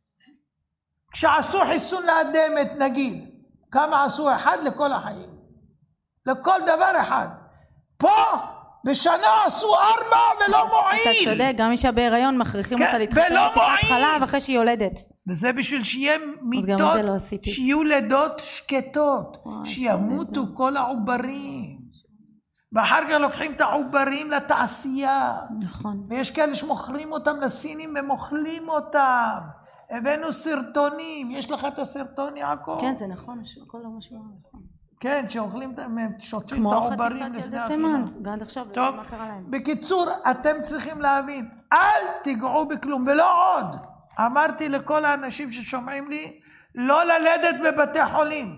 כשעשו חיסון לאדמת, נגיד, כמה עשו? אחד לכל החיים. לכל דבר אחד. פה, בשנה עשו ארבע ולא מועיל. אתה צודק, גם אישה בהיריון מכריחים אותה להתחתן חלב אחרי שהיא יולדת. וזה בשביל שיהיה מיטות, שיהיו לידות שקטות, שימותו כל העוברים. ואחר כך לוקחים את העוברים לתעשייה. נכון. ויש כאלה שמוכרים אותם לסינים ומוכלים אותם. הבאנו סרטונים, יש לך את הסרטון יעקב? כן, זה נכון, הכל לא משהו נכון. כן, שאוכלים, שוטפים את העוברים לפני האכילה. גם עכשיו, טוב, מה קרה להם? בקיצור, אתם צריכים להבין, אל תיגעו בכלום, ולא עוד. אמרתי לכל האנשים ששומעים לי, לא ללדת בבתי חולים.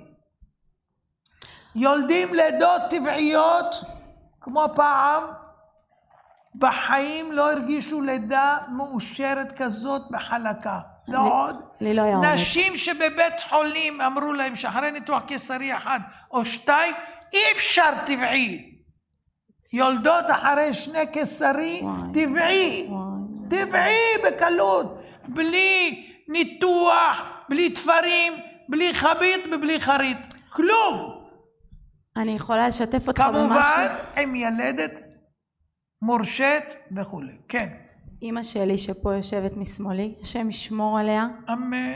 יולדים לידות טבעיות, כמו פעם, בחיים לא הרגישו לידה מאושרת כזאת בחלקה. לא עוד. לי לא היה אומץ. נשים שבבית חולים אמרו להם שאחרי ניתוח קיסרי אחד או שתיים, אי אפשר טבעי. יולדות אחרי שני קיסרי, טבעי. טבעי בקלות. בלי ניתוח, בלי תפרים, בלי חבית ובלי חרית. כלום. אני יכולה לשתף אותך במשהו? כמובן, עם ילדת מורשת וכו'. כן. אמא שלי שפה יושבת משמאלי, השם ישמור עליה. אמן.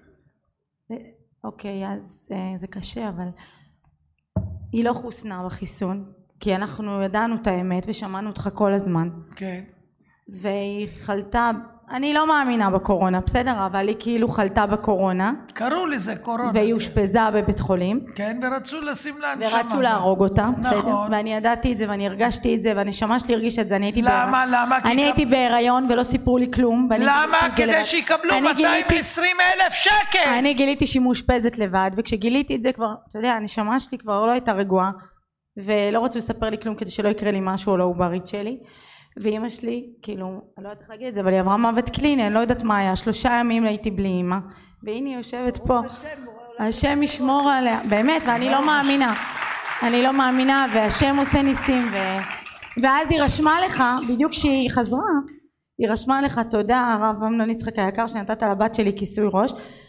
אוקיי, אז זה קשה, אבל היא לא חוסנה בחיסון, כי אנחנו ידענו את האמת ושמענו אותך כל הזמן. כן. והיא חלתה, אני לא מאמינה בקורונה, בסדר, אבל היא כאילו חלתה בקורונה. קראו לזה קורונה. והיא אושפזה בבית חולים. כן, ורצו לשים לה נשמה. ורצו להרוג אותה, בסדר. נכון. ואני ידעתי את זה ואני הרגשתי את זה והנשמה שלי הרגישה את זה. אני הייתי למה? למה? אני הייתי בהיריון ולא סיפרו לי כלום. למה? כדי שיקבלו מאתיים ועשרים אלף שקל. אני גיליתי שהיא מאושפזת לבד, וכשגיליתי את זה כבר, אתה יודע, הנשמה שלי כבר לא הייתה רגועה, ולא רצו לספר לי כלום כדי שלא יקרה לי משהו או לא עוברית שלי. ואמא שלי, כאילו, אני לא יודעת איך להגיד את זה, אבל היא עברה מוות קליני, אני לא יודעת מה היה, שלושה ימים הייתי בלי אמא, והנה היא יושבת פה, השם ישמור עליה, באמת, ואני לא מאמינה, אני לא מאמינה, והשם עושה ניסים, ו... ואז היא רשמה לך, בדיוק כשהיא חזרה, היא רשמה לך, תודה הרב אמנון יצחק היקר שנתת לבת שלי כיסוי ראש,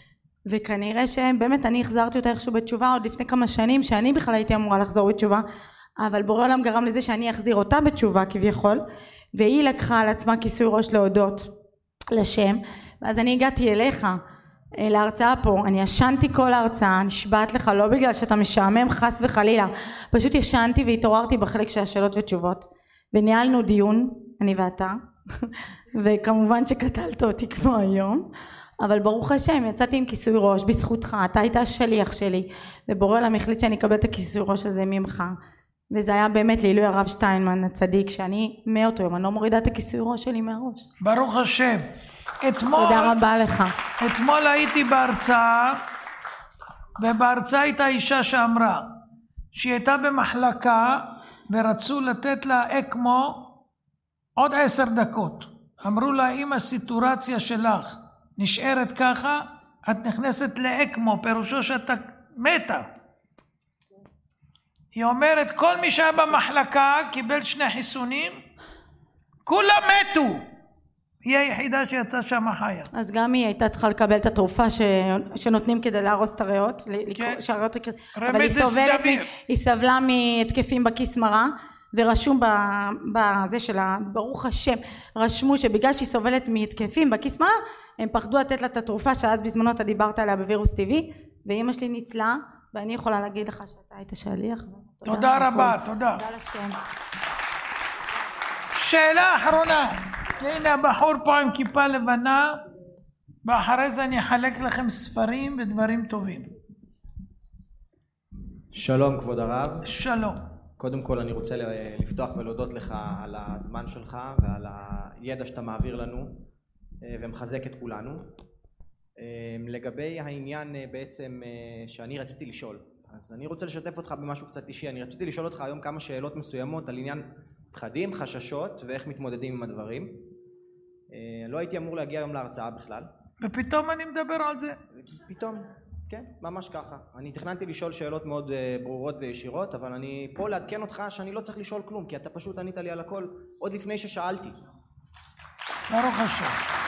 וכנראה שבאמת אני החזרתי אותה איכשהו בתשובה עוד לפני כמה שנים, שאני בכלל הייתי אמורה לחזור בתשובה, אבל בורא עולם גרם לזה שאני אחזיר אותה בתשובה כביכול, והיא לקחה על עצמה כיסוי ראש להודות לשם. ואז אני הגעתי אליך להרצאה פה, אני ישנתי כל ההרצאה, נשבעת לך, לא בגלל שאתה משעמם חס וחלילה, פשוט ישנתי והתעוררתי בחלק של השאלות ותשובות, וניהלנו דיון, אני ואתה, וכמובן שקטלת אותי כמו היום, אבל ברוך השם יצאתי עם כיסוי ראש בזכותך, אתה היית השליח שלי, ובורא עולם החליט שאני אקבל את הכיסוי ראש הזה ממך, וזה היה באמת לעילוי הרב שטיינמן הצדיק, שאני מאותו יום אני לא מורידה את הכיסוי ראש שלי מהראש. ברוך השם. אתמול, תודה רבה לך. אתמול הייתי בהרצאה, ובהרצאה הייתה אישה שאמרה שהיא הייתה במחלקה ורצו לתת לה אקמו עוד עשר דקות. אמרו לה, אם הסיטורציה שלך נשארת ככה, את נכנסת לאקמו, פירושו שאתה מתה. היא אומרת, כל מי שהיה במחלקה קיבל שני חיסונים, כולם מתו. היא היחידה שיצאה שם חיה. אז גם היא הייתה צריכה לקבל את התרופה ש... שנותנים כדי להרוס את הריאות, כן. שהריאות... אבל היא סובלת, מ... היא סבלה מהתקפים בכיס מרה, ורשום בזה שלה, ברוך השם, רשמו שבגלל שהיא סובלת מהתקפים בכיס מרה, הם פחדו לתת לה את התרופה שאז בזמנו אתה דיברת עליה בווירוס טבעי, ואמא שלי ניצלה, ואני יכולה להגיד לך שאתה היית שליח. תודה רבה, תודה. תודה לשם. שאלה אחרונה. הנה הבחור פה עם כיפה לבנה, ואחרי זה אני אחלק לכם ספרים ודברים טובים. שלום כבוד הרב. שלום. קודם כל אני רוצה לפתוח ולהודות לך על הזמן שלך ועל הידע שאתה מעביר לנו ומחזק את כולנו. לגבי העניין בעצם שאני רציתי לשאול, אז אני רוצה לשתף אותך במשהו קצת אישי. אני רציתי לשאול אותך היום כמה שאלות מסוימות על עניין פחדים, חששות ואיך מתמודדים עם הדברים. לא הייתי אמור להגיע היום להרצאה בכלל. ופתאום אני מדבר על זה? פתאום, כן, ממש ככה. אני תכננתי לשאול שאלות מאוד ברורות וישירות, אבל אני פה לעדכן אותך שאני לא צריך לשאול כלום, כי אתה פשוט ענית לי על הכל עוד לפני ששאלתי. ברוך השם.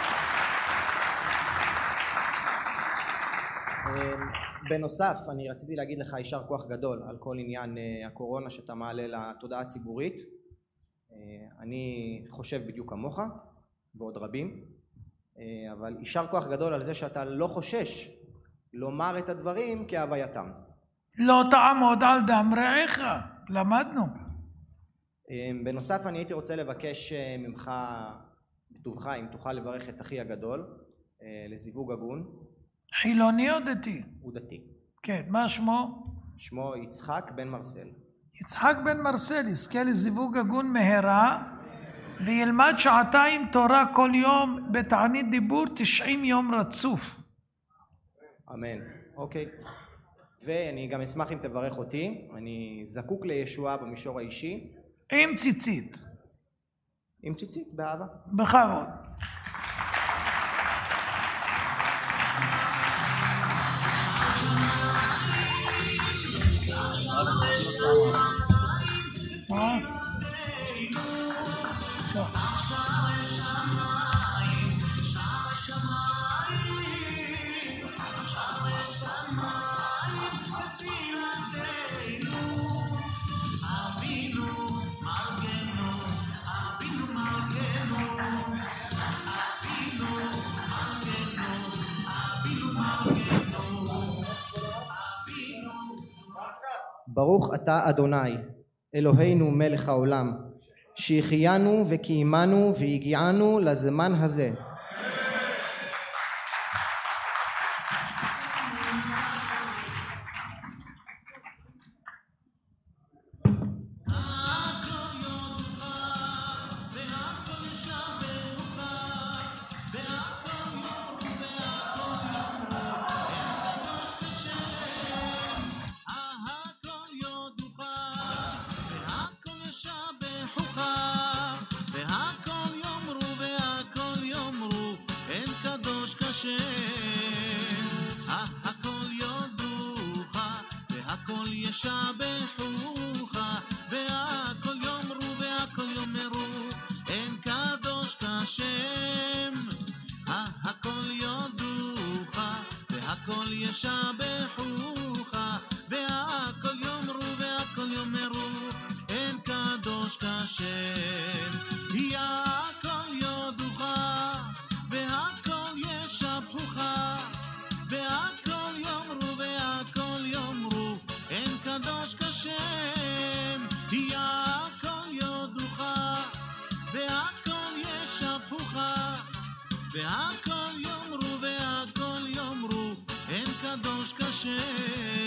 בנוסף, אני רציתי להגיד לך יישר כוח גדול על כל עניין הקורונה שאתה מעלה לתודעה הציבורית. אני חושב בדיוק כמוך ועוד רבים, אבל יישר כוח גדול על זה שאתה לא חושש לומר את הדברים כהווייתם. לא תעמוד על דם רעך, למדנו. בנוסף, אני הייתי רוצה לבקש ממך בטובך אם תוכל לברך את אחי הגדול לזיווג הגון. חילוני או דתי? הוא דתי. כן, מה שמו? שמו יצחק בן מרסל. יצחק בן מרסל יזכה לזיווג הגון מהרה, וילמד שעתיים תורה כל יום בתענית דיבור תשעים יום רצוף. אמן. אוקיי. ואני גם אשמח אם תברך אותי. אני זקוק לישועה במישור האישי. עם ציצית. עם ציצית, באהבה. בכבוד. מה? ברוך אתה אדוני אלוהינו מלך העולם שהחיינו וקיימנו והגיענו לזמן הזה. והכל יאמרו והכל יאמרו והכל יאמרו והכל יאמרו אין קדוש כשם